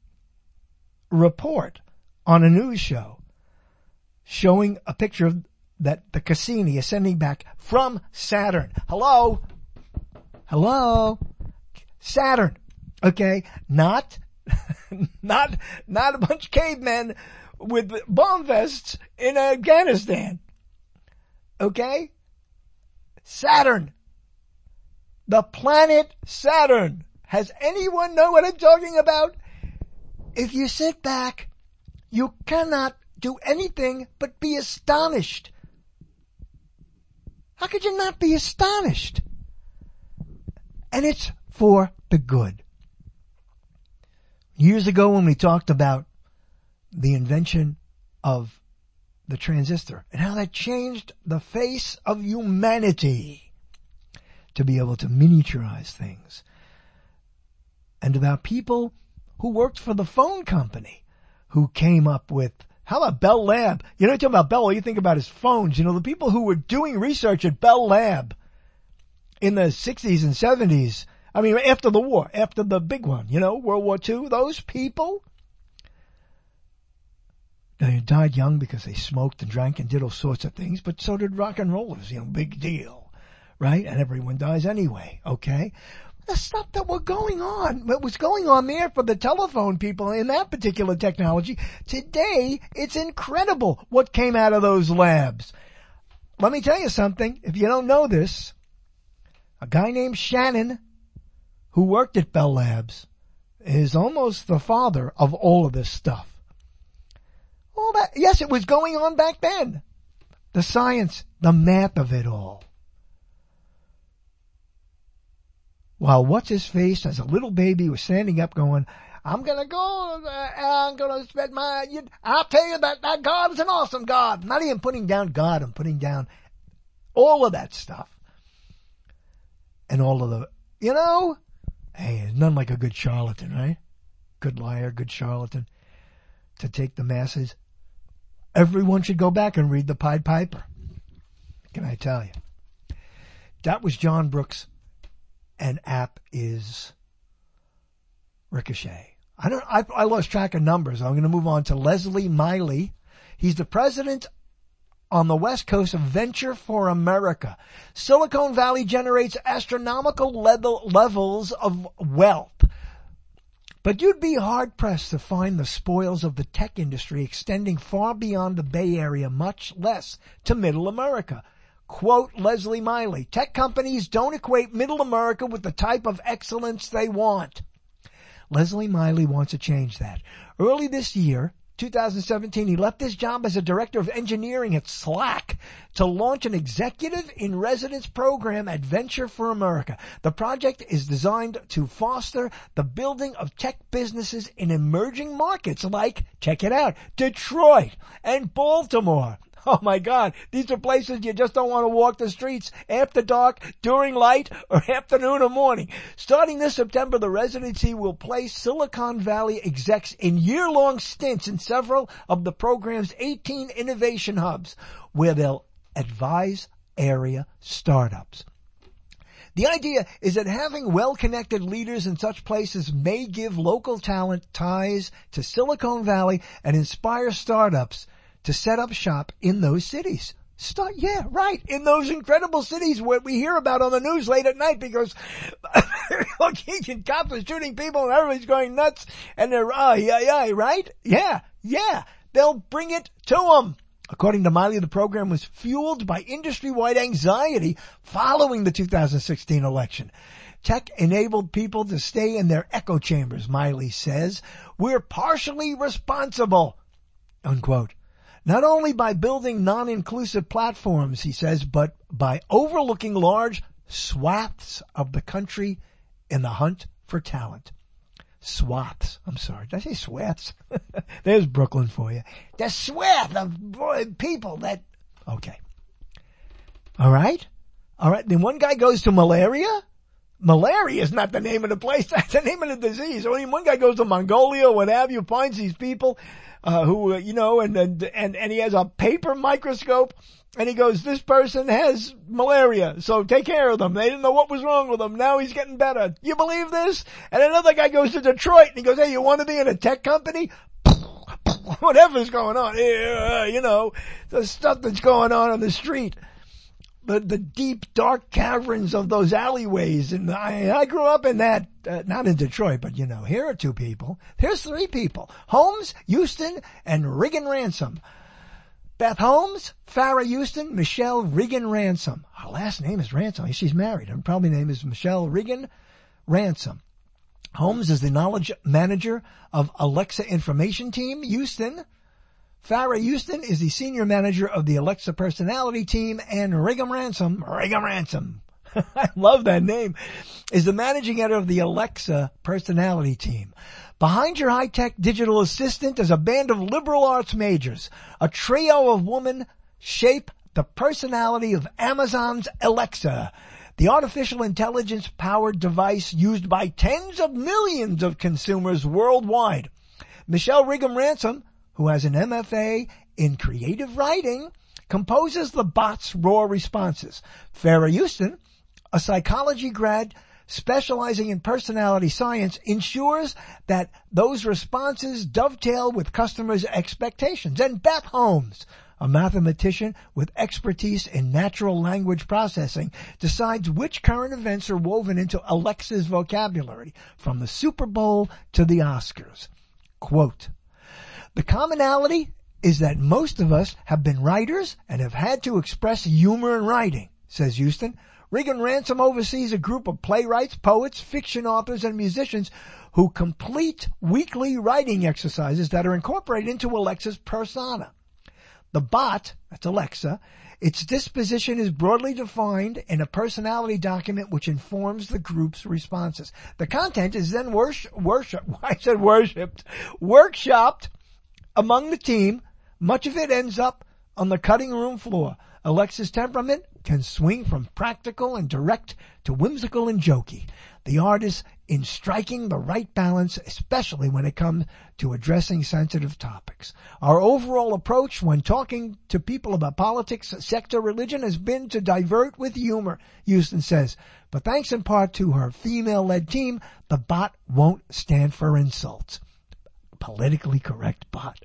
report on a news show showing a picture of that the Cassini is sending back from Saturn. Hello? Hello? Saturn. Okay? Not, not, not a bunch of cavemen with bomb vests in Afghanistan. Okay? Saturn. The planet Saturn. Has anyone know what I'm talking about? If you sit back, you cannot do anything but be astonished. How could you not be astonished? And it's for the good. Years ago when we talked about the invention of the transistor and how that changed the face of humanity to be able to miniaturize things, and about people who worked for the phone company who came up with, how about Bell Lab? You know, you talk about Bell, all you think about is phones. You know, the people who were doing research at Bell Lab in the sixties and seventies, I mean, after the war, after the big one, you know, World War Two, those people, they died young because they smoked and drank and did all sorts of things, but so did rock and rollers, you know, big deal, right? And everyone dies anyway, okay? The stuff that was going on, what was going on there for the telephone people in that particular technology, today it's incredible what came out of those labs. Let me tell you something, if you don't know this, a guy named Shannon, who worked at Bell Labs, is almost the father of all of this stuff. All that, yes, it was going on back then. The science, the math of it all. While what's his face as a little baby was standing up going, I'm gonna go, uh, I'm gonna spend my, you, I'll tell you that, that God is an awesome God. Not even putting down God, I'm putting down all of that stuff. And all of the, you know, hey, there's none like a good charlatan, right? Good liar, good charlatan. To take the masses. Everyone should go back and read the Pied Piper. Can I tell you? That was John Brooks, and app is Ricochet. I don't, I, I lost track of numbers. I'm going to move on to Leslie Miley. He's the president on the West Coast of Venture for America. Silicon Valley generates astronomical level, levels of wealth. But you'd be hard-pressed to find the spoils of the tech industry extending far beyond the Bay Area, much less to Middle America. Quote Leslie Miley, tech companies don't equate Middle America with the type of excellence they want. Leslie Miley wants to change that. Early this year, two thousand seventeen, he left his job as a director of engineering at Slack to launch an executive in residence program at Venture for America. The project is designed to foster the building of tech businesses in emerging markets like, check it out, Detroit and Baltimore. Oh my God, these are places you just don't want to walk the streets after dark, during light, or afternoon or morning. Starting this September, the residency will place Silicon Valley execs in year-long stints in several of the program's eighteen innovation hubs, where they'll advise area startups. The idea is that having well-connected leaders in such places may give local talent ties to Silicon Valley and inspire startups to set up shop in those cities. Start, yeah, right, in those incredible cities where we hear about on the news late at night because and cops are shooting people and everybody's going nuts and they're, oh, yeah, yeah, right? Yeah, yeah, they'll bring it to them. According to Miley, the program was fueled by industry-wide anxiety following the two thousand sixteen election. Tech enabled people to stay in their echo chambers, Miley says. We're partially responsible, unquote. Not only by building non-inclusive platforms, he says, but by overlooking large swaths of the country in the hunt for talent. Swaths. I'm sorry. Did I say swaths? There's Brooklyn for you. The swath of people that... Okay. All right. All right. Then one guy goes to malaria. Malaria is not the name of the place. That's the name of the disease. I mean, one guy goes to Mongolia, what have you, finds these people uh, who, uh, you know, and, and and and he has a paper microscope, and he goes, this person has malaria, so take care of them. They didn't know what was wrong with them. Now he's getting better. You believe this? And another guy goes to Detroit, and he goes, hey, you want to be in a tech company? Whatever's going on, uh, you know, the stuff that's going on on the street. The, the deep, dark caverns of those alleyways. And I, I grew up in that, uh, not in Detroit, but you know, here are two people. Here's three people. Holmes, Houston, and Regan Ransom. Beth Holmes, Farrah Houston, Michelle Regan Ransom. Her last name is Ransom. She's married. Her probably name is Michelle Regan Ransom. Holmes is the knowledge manager of Alexa Information Team, Houston. Farrah Houston is the senior manager of the Alexa personality team, and Regan Ransom, Regan Ransom, I love that name, is the managing editor of the Alexa personality team. Behind your high-tech digital assistant is a band of liberal arts majors. A trio of women shape the personality of Amazon's Alexa, the artificial intelligence-powered device used by tens of millions of consumers worldwide. Michelle Regan Ransom, who has an M F A in creative writing, composes the bot's raw responses. Farrah Houston, a psychology grad specializing in personality science, ensures that those responses dovetail with customers' expectations. And Beth Holmes, a mathematician with expertise in natural language processing, decides which current events are woven into Alexa's vocabulary, from the Super Bowl to the Oscars. Quote, the commonality is that most of us have been writers and have had to express humor in writing, says Houston. Regan Ransom oversees a group of playwrights, poets, fiction authors, and musicians who complete weekly writing exercises that are incorporated into Alexa's persona. The bot, that's Alexa, its disposition is broadly defined in a personality document which informs the group's responses. The content is then worship, worship, I said worshipped, workshopped among the team. Much of it ends up on the cutting room floor. Alexa's temperament can swing from practical and direct to whimsical and jokey. The art is in striking the right balance, especially when it comes to addressing sensitive topics. Our overall approach when talking to people about politics, sector, religion has been to divert with humor, Houston says. But thanks in part to her female-led team, the bot won't stand for insults. Politically correct bot.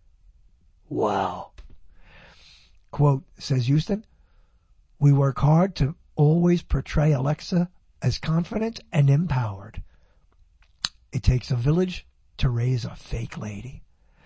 Wow. Quote, says Houston, we work hard to always portray Alexa as confident and empowered. It takes a village to raise a fake lady.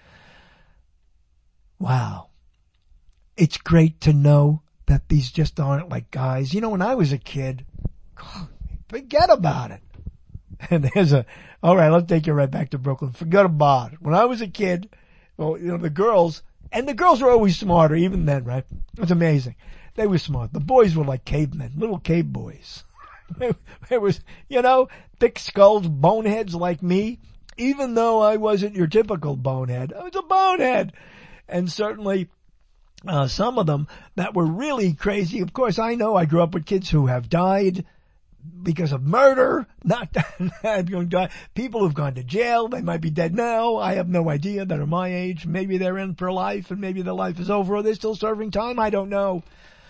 Wow. It's great to know that these just aren't like guys. You know, when I was a kid, forget about it. And there's a, all right, let's take you right back to Brooklyn. Forget about it. When I was a kid, Well, you know, the girls, and the girls were always smarter, even then, right? It was amazing. They were smart. The boys were like cavemen, little cave boys. It was, you know, thick-skulled boneheads like me. Even though I wasn't your typical bonehead, I was a bonehead. And certainly, uh, some of them that were really crazy. Of course, I know I grew up with kids who have died because of murder, not that people who've gone to jail. They might be dead now. I have no idea. That are my age. Maybe they're in for life and maybe their life is over or they're still serving time. I don't know.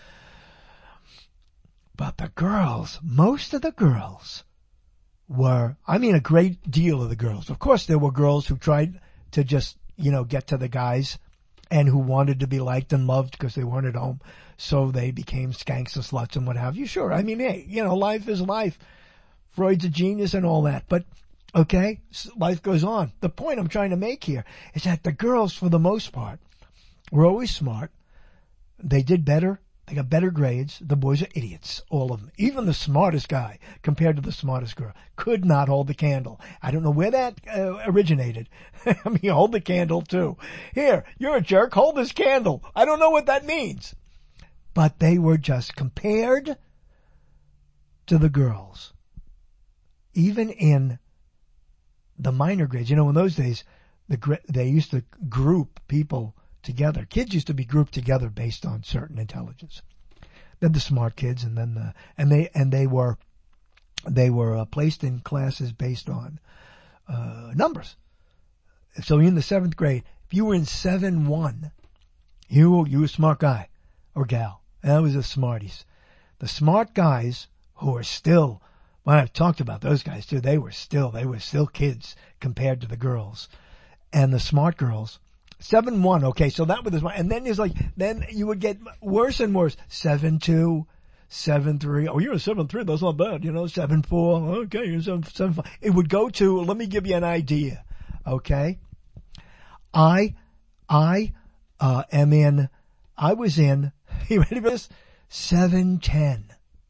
But the girls, most of the girls were, I mean a great deal of the girls. Of course there were girls who tried to just, you know, get to the guys and who wanted to be liked and loved because they weren't at home. So they became skanks and sluts and what have you. Sure. I mean, hey, you know, life is life. Freud's a genius and all that. But, okay, life goes on. The point I'm trying to make here is that the girls, for the most part, were always smart. They did better. They got better grades. The boys are idiots, all of them. Even the smartest guy, compared to the smartest girl, could not hold the candle. I don't know where that uh, originated. I mean, hold the candle, too. Here, you're a jerk. Hold this candle. I don't know what that means. But they were just compared to the girls. Even in the minor grades. You know, in those days, the they used to group people together. Kids used to be grouped together based on certain intelligence. Then the smart kids, and then the and they and they were they were uh, placed in classes based on uh numbers. So in the seventh grade, if you were in seven one, you were, you were a smart guy or gal. And that was the smarties. The smart guys who are still, well, I've talked about those guys too. They were still they were still kids compared to the girls, and the smart girls. seven one, okay, so that was, and then it's like, then you would get worse and worse. seven two, seven three, oh, you're a seven three, that's not bad, you know, seven four, okay, you're seven seven five. It would go to, let me give you an idea, okay? I, I, uh, am in, I was in, you ready for this? seven ten.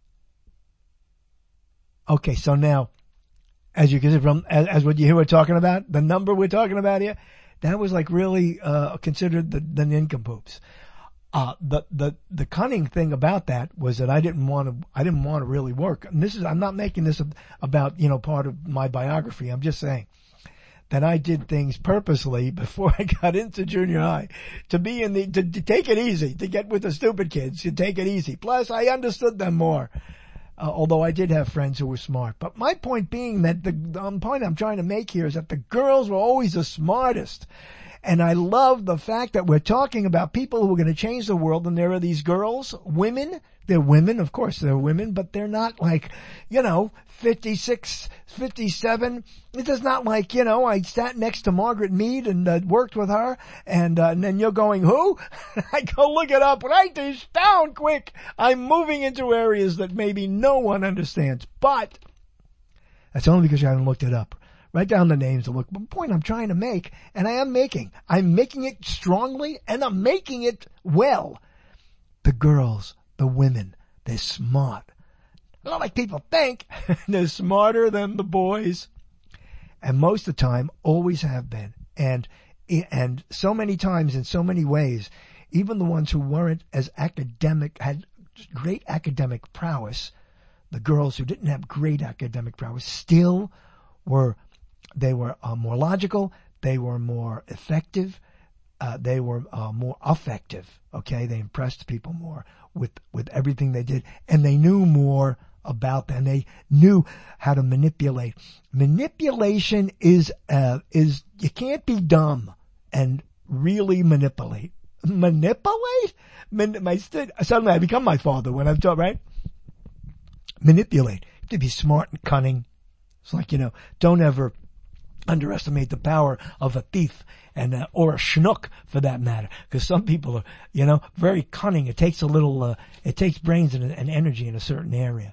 Okay, so now, as you can see from, as, as what you hear we're talking about, the number we're talking about here, that was like really, uh, considered the, the nincompoops. Uh, the, the, the cunning thing about that was that I didn't want to, I didn't want to really work. And this is, I'm not making this about, you know, part of my biography. I'm just saying that I did things purposely before I got into junior high to be in the, to, to take it easy, to get with the stupid kids, to take it easy. Plus I understood them more. Uh, although I did have friends who were smart. But my point being that the, the point I'm trying to make here is that the girls were always the smartest. And I love the fact that we're talking about people who are going to change the world, and there are these girls, women, they're women, of course they're women, but they're not like, you know, fifty-six, fifty-seven. It is not like, you know, I sat next to Margaret Mead and uh, worked with her, and, uh, and then you're going, who? I go look it up, write this down quick. I'm moving into areas that maybe no one understands, but that's only because you haven't looked it up. Write down the names and look. The point I'm trying to make, and I am making, I'm making it strongly, and I'm making it well. The girls, the women, they're smart. Not like people think. They're smarter than the boys. And most of the time, always have been. And, and so many times, in so many ways, even the ones who weren't as academic, had great academic prowess, the girls who didn't have great academic prowess still were, they were uh, more logical, they were more effective, uh, they were uh, more effective, okay? They impressed people more with, with everything they did, and they knew more about them. They knew how to manipulate. Manipulation is, uh, is, you can't be dumb and really manipulate. Manipulate? Man, my, suddenly I become my father when I'm taught, right? Manipulate. You have to be smart and cunning. It's like, you know, don't ever underestimate the power of a thief and uh, or a schnook for that matter, because some people are, you know, very cunning. It takes a little, uh, it takes brains and, and energy in a certain area.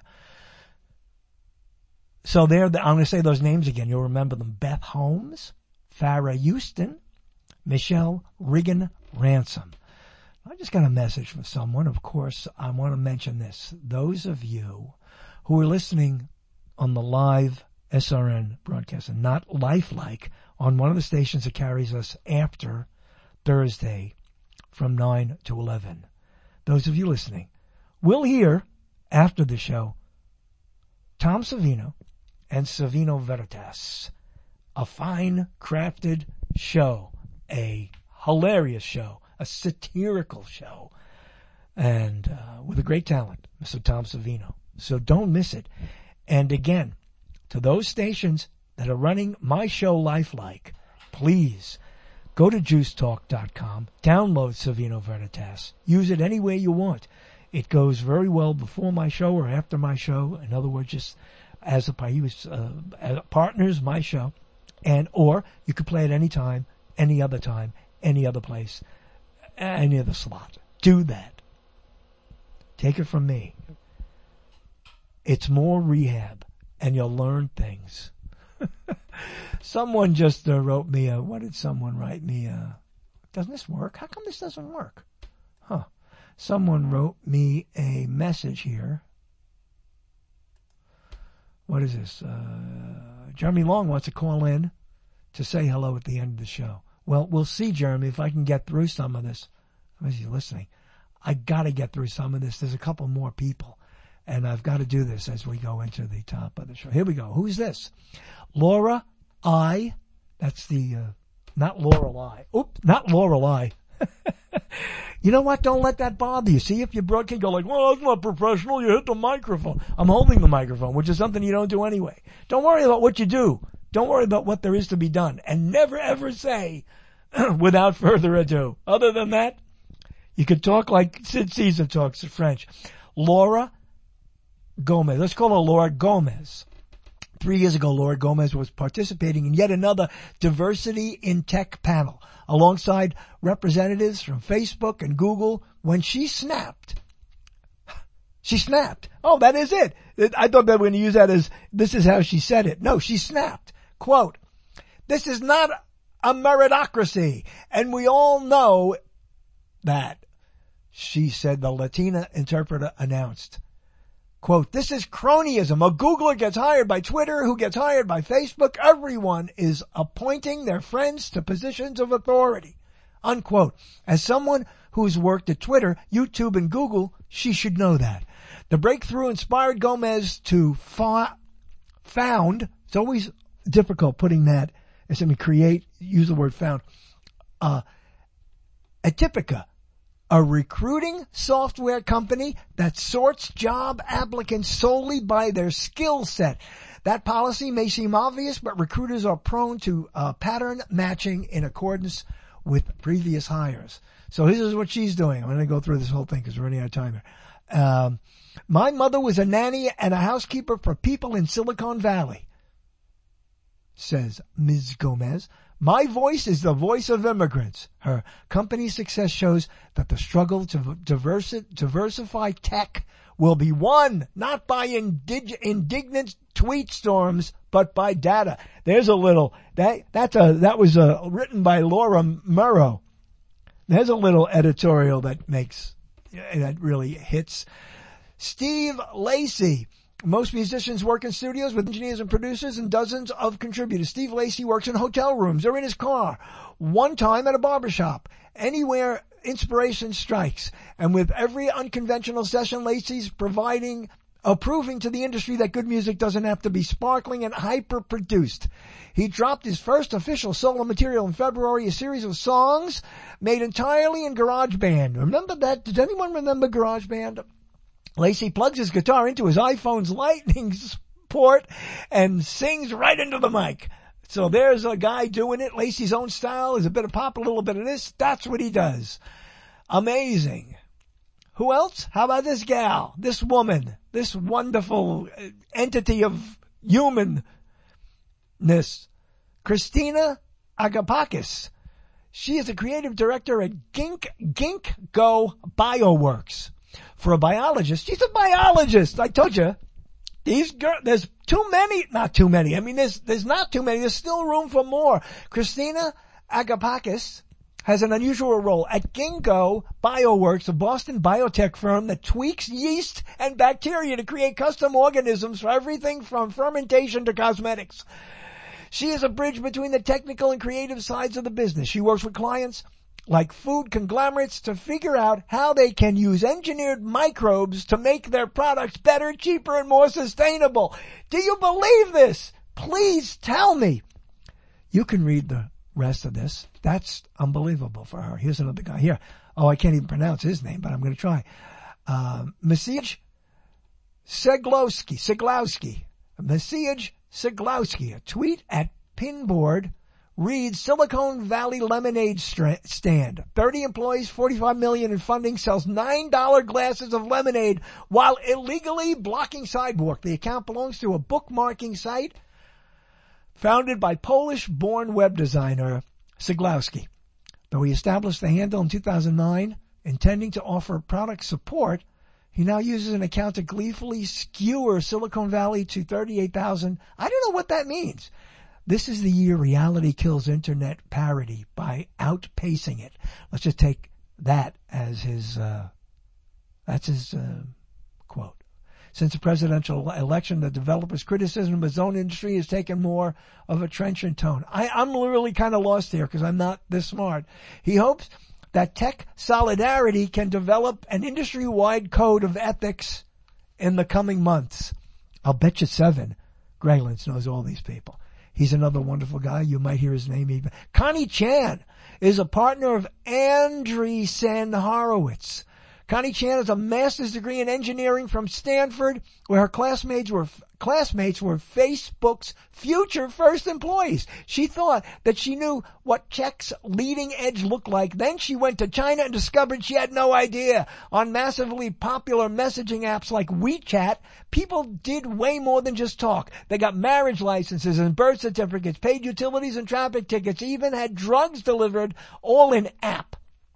So there, I'm going to say those names again. You'll remember them: Beth Holmes, Farrah Houston, Michelle Riggin Ransom. I just got a message from someone. Of course, I want to mention this. Those of you who are listening on the live S R N broadcast and not lifelike on one of the stations that carries us after Thursday from nine to eleven. Those of you listening will hear after the show Tom Savino and Savino Veritas. A fine crafted show, a hilarious show, a satirical show, and uh, with a great talent, Mister Tom Savino. So don't miss it. And again, to those stations that are running my show Lifelike, please go to juice talk dot com, download Savino Veritas, use it any way you want. It goes very well before my show or after my show. In other words, just as a he was uh, as partners, my show, and or you could play it any time, any other time, any other place, any other slot. Do that. Take it from me. It's more rehab, and you'll learn things. Someone just uh, wrote me a, what did someone write me? Uh, doesn't this work? How come this doesn't work? Huh. Someone wrote me a message here. What is this? Uh, Jeremy Long wants to call in to say hello at the end of the show. Well, we'll see, Jeremy, if I can get through some of this. Is he listening? I gotta get through some of this. There's a couple more people, and I've got to do this as we go into the top of the show. Here we go. Who's this? Laura I. That's the, uh, not Lorelei. Oops, not Lorelei. You know what? Don't let that bother you. See, if you broadcast, go like, well, that's not professional. You hit the microphone. I'm holding the microphone, which is something you don't do anyway. Don't worry about what you do. Don't worry about what there is to be done. And never ever say, without further ado. Other than that, you could talk like Sid Caesar talks French. Laura Gomez. Let's call her Laura Gomez. Three years ago, Laura Gomez was participating in yet another Diversity in Tech panel alongside representatives from Facebook and Google when she snapped. She snapped. Oh, that is it. I thought they were going to use that as, this is how she said it. No, she snapped. Quote, this is not a meritocracy. And we all know that, she said, the Latina interpreter announced. Quote, this is cronyism. A Googler gets hired by Twitter, who gets hired by Facebook. Everyone is appointing their friends to positions of authority. Unquote. As someone who's worked at Twitter, YouTube, and Google, she should know that. The breakthrough inspired Gomez to fa- found, it's always difficult putting that, as I mean, create, use the word found, uh, Atypica, a recruiting software company that sorts job applicants solely by their skill set. That policy may seem obvious, but recruiters are prone to uh, pattern matching in accordance with previous hires. So this is what she's doing. I'm going to go through this whole thing because we're running out of time here. Um, my mother was a nanny and a housekeeper for people in Silicon Valley, says Miz Gomez. My voice is the voice of immigrants. Her company's success shows that the struggle to diversi- diversify tech will be won not by indig- indignant tweet storms, but by data. There's a little, that, that's a, that was a, written by Laura Murrow. There's a little editorial that makes, that really hits. Steve Lacy. Most musicians work in studios with engineers and producers and dozens of contributors. Steve Lacy works in hotel rooms or in his car. One time at a barbershop. Anywhere inspiration strikes. And with every unconventional session, Lacy's providing, uh, proving to the industry that good music doesn't have to be sparkling and hyper-produced. He dropped his first official solo material in February, a series of songs made entirely in GarageBand. Remember that? Does anyone remember GarageBand? Lacy plugs his guitar into his iPhone's lightning port and sings right into the mic. So there's a guy doing it. Lacy's own style is a bit of pop, a little bit of this. That's what he does. Amazing. Who else? How about this gal, this woman, this wonderful entity of humanness, Christina Agapakis. She is a creative director at Gink, Ginkgo Bioworks. For a biologist, she's a biologist. I told you, these girls, there's too many, not too many. I mean, there's, there's not too many. There's still room for more. Christina Agapakis has an unusual role at Ginkgo Bioworks, a Boston biotech firm that tweaks yeast and bacteria to create custom organisms for everything from fermentation to cosmetics. She is a bridge between the technical and creative sides of the business. She works with clients like food conglomerates to figure out how they can use engineered microbes to make their products better, cheaper, and more sustainable. Do you believe this? Please tell me. You can read the rest of this. That's unbelievable for her. Here's another guy here. Oh, I can't even pronounce his name, but I'm going to try. Um, Mesiej Seglowski, Seglowski, Mesiej Seglowski, a tweet at Pinboard reads Silicon Valley Lemonade Stand. thirty employees, forty-five million in funding, sells nine dollar glasses of lemonade while illegally blocking sidewalk. The account belongs to a bookmarking site founded by Polish-born web designer Seglowski. Though he established the handle in two thousand nine, intending to offer product support, he now uses an account to gleefully skewer Silicon Valley to thirty-eight thousand. I don't know what that means. This is the year reality kills internet parody by outpacing it. Let's just take that as his, uh, that's his, uh, quote. Since the presidential election, the developer's criticism of his own industry has taken more of a trenchant tone. I, I'm literally kind of lost here because I'm not this smart. He hopes that tech solidarity can develop an industry-wide code of ethics in the coming months. I'll bet you seven. Greylands knows all these people. He's another wonderful guy. You might hear his name even. Connie Chan is a partner of Andreessen Horowitz. Connie Chan has a master's degree in engineering from Stanford, where her classmates were classmates were Facebook's future first employees. She thought that she knew what tech's leading edge looked like. Then she went to China and discovered she had no idea. On massively popular messaging apps like WeChat, people did way more than just talk. They got marriage licenses and birth certificates, paid utilities and traffic tickets, even had drugs delivered, all in app.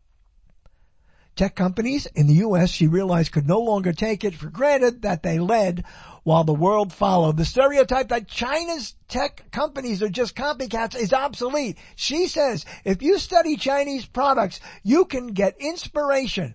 Tech companies in the U S, she realized, could no longer take it for granted that they led while the world followed. The stereotype that China's tech companies are just copycats is obsolete. She says, if you study Chinese products, you can get inspiration.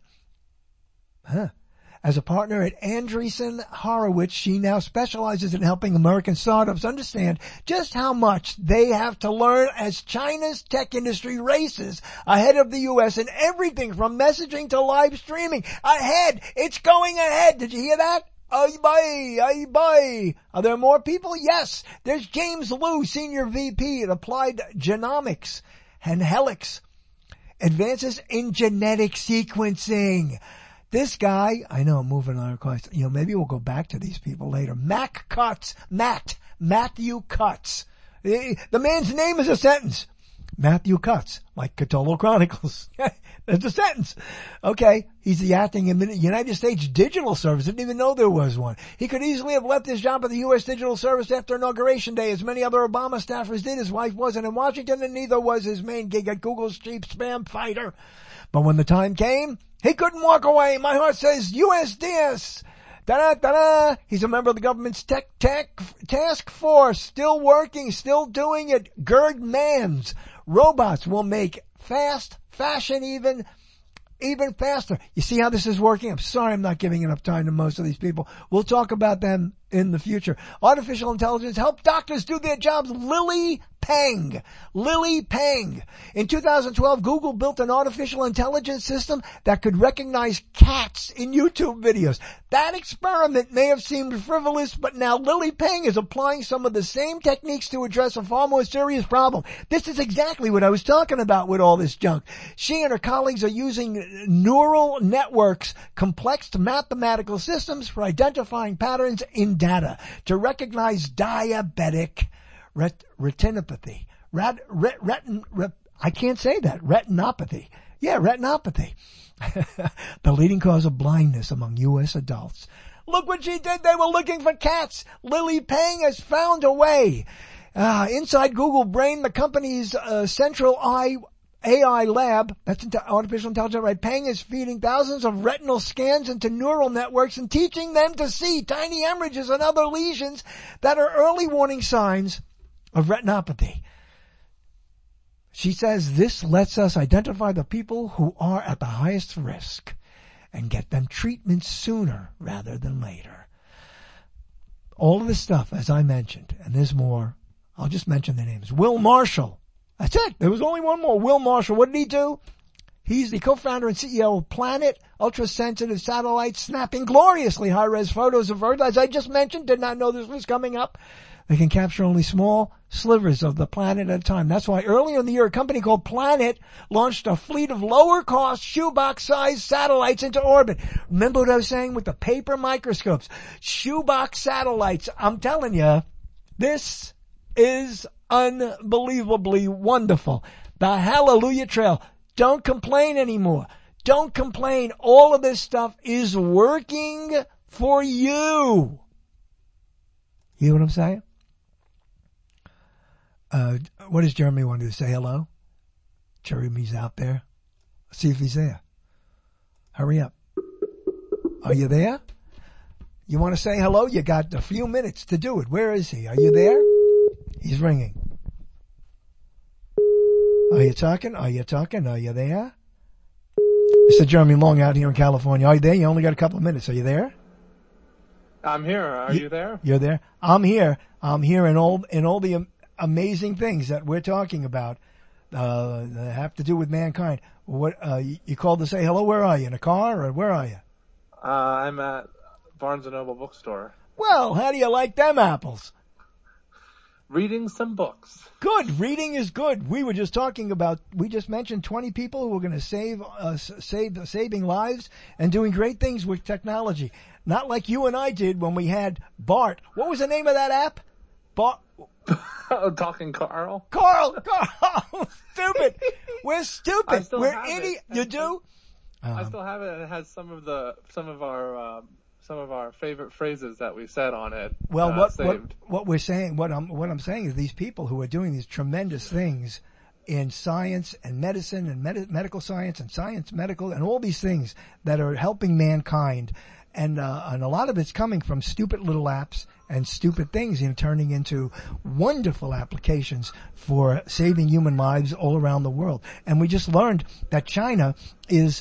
Huh. As a partner at Andreessen Horowitz, she now specializes in helping American startups understand just how much they have to learn as China's tech industry races ahead of the U S in everything from messaging to live streaming. Ahead! It's going ahead! Did you hear that? Ay bye, ay bye. Are there more people? Yes. There's James Liu, Senior V P at Applied Genomics and Helix. Advances in genetic sequencing. This guy, I know I'm moving on, you know, maybe we'll go back to these people later. Mac Cutts, Matt, Matthew Cutts. The man's name is a sentence. Matthew Cutts, like Cthulhu Chronicles. That's a sentence. Okay, he's the acting United States Digital Service. Didn't even know there was one. He could easily have left his job at the U S Digital Service after Inauguration Day, as many other Obama staffers did. His wife wasn't in Washington, and neither was his main gig at Google's chief spam fighter. But when the time came, he couldn't walk away. My heart says U S D S. Da-da-da-da. He's a member of the government's tech, tech task force, still working, still doing it. Gerd Manns. Robots will make fast fashion even, even faster. You see how this is working? I'm sorry I'm not giving enough time to most of these people. We'll talk about them in the future. Artificial intelligence help doctors do their jobs. Lily Peng. Lily Peng. In two thousand twelve, Google built an artificial intelligence system that could recognize cats in YouTube videos. That experiment may have seemed frivolous, but now Lily Peng is applying some of the same techniques to address a far more serious problem. This is exactly what I was talking about with all this junk. She and her colleagues are using neural networks, complex mathematical systems for identifying patterns in data to recognize diabetic ret- retinopathy. Ret- ret- retin- ret- I can't say that. Retinopathy. Yeah, retinopathy. The leading cause of blindness among U S adults. Look what she did. They were looking for cats. Lily Peng has found a way. Uh, inside Google Brain, the company's uh, central eye A I lab, that's into artificial intelligence, right? Peng is feeding thousands of retinal scans into neural networks and teaching them to see tiny hemorrhages and other lesions that are early warning signs of retinopathy. She says this lets us identify the people who are at the highest risk and get them treatment sooner rather than later. All of this stuff, as I mentioned, and there's more, I'll just mention the names. Will Marshall. That's it. There was only one more. Will Marshall. What did he do? He's the co-founder and C E O of Planet, ultra-sensitive satellites snapping gloriously high-res photos of Earth. As I just mentioned, did not know this was coming up. They can capture only small slivers of the planet at a time. That's why earlier in the year, a company called Planet launched a fleet of lower-cost, shoebox-sized satellites into orbit. Remember what I was saying with the paper microscopes? Shoebox satellites. I'm telling you, this is unbelievably wonderful. The Hallelujah Trail. Don't complain anymore. Don't complain. All of this stuff is working for you. You know what I'm saying? Uh, what does Jeremy want to do? Say hello? Jeremy's out there. See if he's there. Hurry up. Are you there? You want to say hello? You got a few minutes to do it. Where is he? Are you there? He's ringing. Are you talking? Are you talking? Are you there? Mister Jeremy Long out here in California. Are you there? You only got a couple of minutes. Are you there? I'm here. Are you, you there? You're there? I'm here. I'm here in all, in all the am- amazing things that we're talking about, uh, that have to do with mankind. What, uh, you, you called to say hello? Where are you? In a car or where are you? Uh, I'm at Barnes and Noble bookstore. Well, how do you like them apples? Reading some books. Good. Reading is good. We were just talking about, we just mentioned twenty people who are going to save us, save, saving lives and doing great things with technology. Not like you and I did when we had Bart. What was the name of that app? Bart. Talking Carl. Carl. Carl. Stupid. We're stupid. We're idiot. You do? I still have it, and it has some of the, some of our, um, some of our favorite phrases that we said on it. Well, uh, what, what, what we're saying, what I'm, what I'm saying is these people who are doing these tremendous things in science and medicine and med- medical science and science medical and all these things that are helping mankind. And, uh, and a lot of it's coming from stupid little apps and stupid things, you know, turning into wonderful applications for saving human lives all around the world. And we just learned that China is,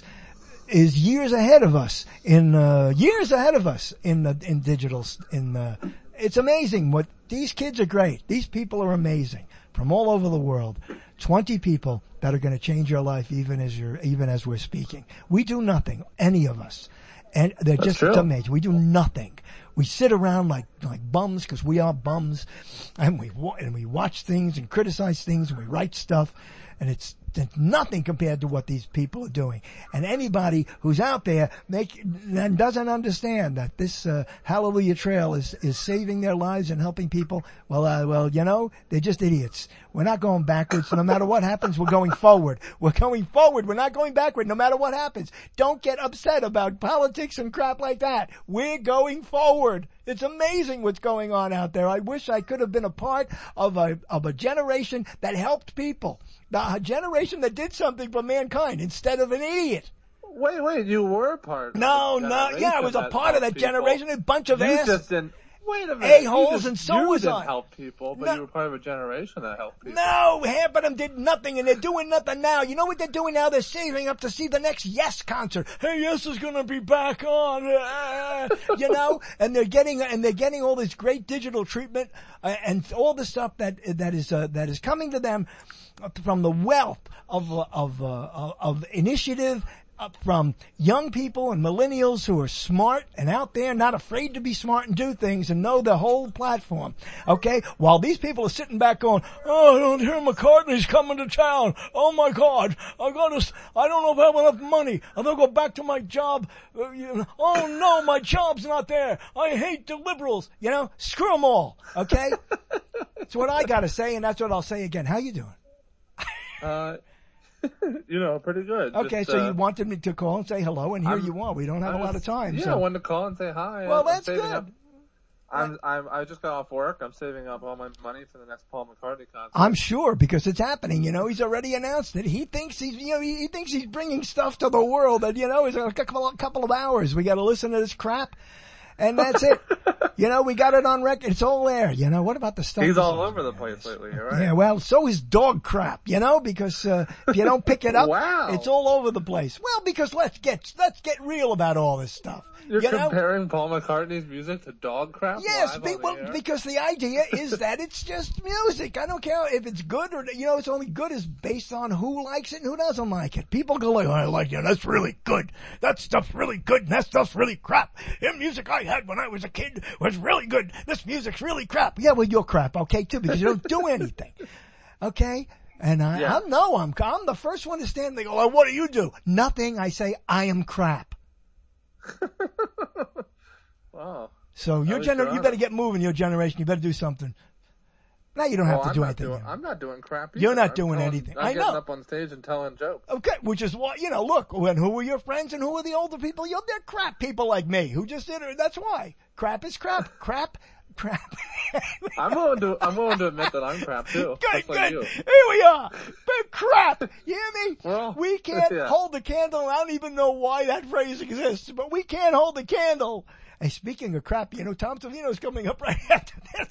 is years ahead of us in, uh, years ahead of us in the, in digital, in the, it's amazing what, these kids are great. These people are amazing from all over the world. twenty people that are going to change your life even as you're, even as we're speaking. We do nothing, any of us. And they're That's just true. amazing. We do nothing. We sit around like, like bums because we are bums, and we, and we watch things and criticize things and we write stuff, and it's, it's nothing compared to what these people are doing. And anybody who's out there make, and doesn't understand that this, uh, Hallelujah Trail is, is saving their lives and helping people, well, uh, well, you know, they're just idiots. We're not going backwards. No matter what happens, we're going forward. We're going forward. We're not going backward no matter what happens. Don't get upset about politics and crap like that. We're going forward. It's amazing what's going on out there. I wish I could have been a part of a, of a generation that helped people. The generation that did something for mankind instead of an idiot. Wait, wait, you were a part of No, the no, yeah, I was a part of that people. generation. A bunch of you ass. Just didn't, wait a minute. A-holes, you just, and so you was didn't I. help people, but No. you were part of a generation that helped people. No, half of them did nothing, and they're doing nothing now. You know what they're doing now? They're saving up to see the next Yes concert. Hey, Yes is gonna be back on, uh, you know, and they're getting and they're getting all this great digital treatment uh, and all the stuff that that is uh, that is coming to them from the wealth of uh, of uh, of initiative. Uh, from young people and millennials who are smart and out there, not afraid to be smart and do things and know the whole platform. Okay? While these people are sitting back going, oh, I don't hear McCartney's coming to town. Oh my God. I gotta, I don't know if I have enough money. I'm gonna go back to my job. Uh, you know, oh no, my job's not there. I hate the liberals. You know, screw them all. Okay? That's what I gotta say, and that's what I'll say again. How you doing? Uh, you know, pretty good. Okay, Just, so uh, you wanted me to call and say hello, and here I'm, you are. We don't have I a lot was- of time. Yeah, so. I wanted to call and say hi. Well, I'm that's saving good. Up, I'm, I'm, I just got off work. I'm saving up all my money for the next Paul McCartney concert. I'm sure because it's happening. You know, he's already announced it. He thinks he's, you know, he, he thinks he's bringing stuff to the world. And you know, it's a couple, a couple of hours. We got to listen to this crap, and that's it. You know, we got it on record. It's all there. You know, what about the stuff? He's all over the place lately, right? Yeah, well, so is dog crap, you know, because uh, if you don't pick it up, wow. it's all over the place. Well, because let's get let's get real about all this stuff. You're you comparing know? Paul McCartney's music to dog crap? Yes, be, the well, air? because the idea is that it's just music. I don't care if it's good or, you know, it's only good is based on who likes it and who doesn't like it. People go like, oh, I like it. That's really good. That stuff's really good and that stuff's really crap. The music I had when I was a kid was really good. This music's really crap. Yeah, well, you're crap, okay, too, because you don't do anything. Okay? And I, yeah. I know I'm, I'm the first one to stand and they go, well, what do you do? Nothing. I say, I am crap. Wow. So your gener- you better get moving, your generation. You better do something. Now you don't have oh, to I'm do not anything. Doing, I'm not doing crap either. You're not I'm doing telling, anything. I'm I getting know. up on stage and telling jokes. Okay, which is why, you know, look, when who are your friends and who are the older people? You're, they're crap people like me who just did it. That's why. Crap is crap. Crap. Crap. I'm willing to, I'm willing to admit that I'm crap too. Good, just good. like you. Here we are. Big crap. You hear me? Well, we can't yeah. hold the candle. I don't even know why that phrase exists, but we can't hold the candle. Hey, speaking of crap, you know, Tom Savino's coming up right after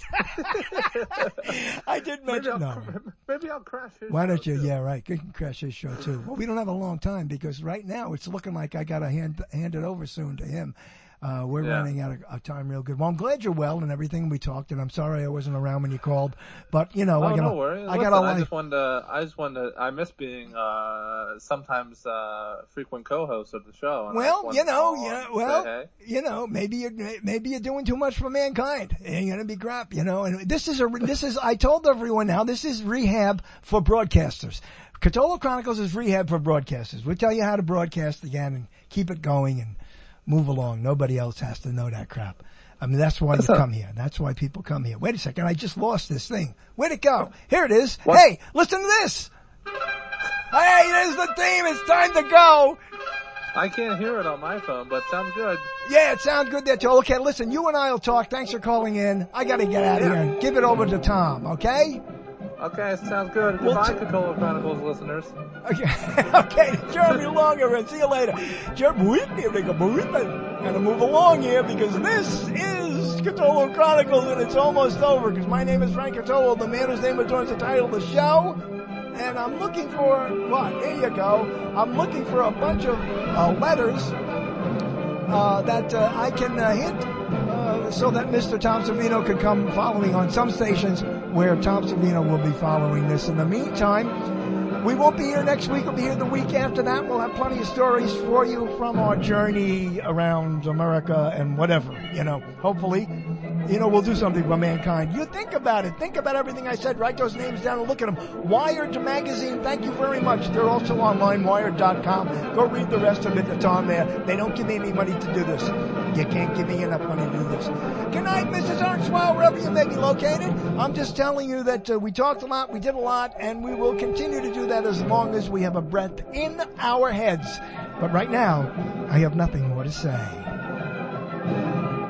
this. I did mention, maybe I'll, no. Maybe I'll crash his Why don't show you? too. Yeah, right. You can crash his show too. Well, we don't have a long time because right now it's looking like I got to hand, hand it over soon to him. Uh, we're yeah. running out of, of time real good. Well, I'm glad you're well and everything we talked, and I'm sorry I wasn't around when you called, but you know, oh, I got no a, worries. I Listen, got a I life. just wanted to, I just wanted to, I miss being, uh, sometimes, uh, frequent co-host of the show. And Well, you know, yeah, well, hey. you know, maybe you're, maybe you're doing too much for mankind. It ain't gonna be crap, you know, and this is a, this is, I told everyone now, this is rehab for broadcasters. Catolo Chronicles is rehab for broadcasters. We'll tell you how to broadcast again and keep it going and move along. Nobody else has to know that crap. I mean, that's why you come here. That's why people come here. Wait a second. I just lost this thing. Where'd it go? Here it is. What? Hey, listen to this. Hey, there's the theme. It's time to go. I can't hear it on my phone, but it sounds good. Yeah, it sounds good there, too. Okay, listen, you and I will talk. Thanks for calling in. I gotta get out of yeah. here. Give it over to Tom, okay? Okay, sounds good. We'll Goodbye, t- Catolo Chronicles listeners. Okay, okay, Jeremy Longer, and see you later. Jeremy, gonna move along here because this is Catolo Chronicles and it's almost over because my name is Frank Catolo, the man whose name adorns the title of the show. And I'm looking for, what, here you go. I'm looking for a bunch of uh, letters uh, that uh, I can uh, hit uh, so that Mister Tom Savino can come following on some stations where Tom Savino will be following this. In the meantime, we won't be here next week. We'll be here the week after that. We'll have plenty of stories for you from our journey around America and whatever, you know, hopefully. You know, we'll do something for mankind. You think about it. Think about everything I said. Write those names down and look at them. Wired magazine, thank you very much. They're also online, wired dot com. Go read the rest of it. It's on there. They don't give me any money to do this. You can't give me enough money to do this. Good night, Missus Arnswell, wherever you may be located. I'm just telling you that uh, we talked a lot, we did a lot, and we will continue to do that as long as we have a breath in our heads. But right now, I have nothing more to say.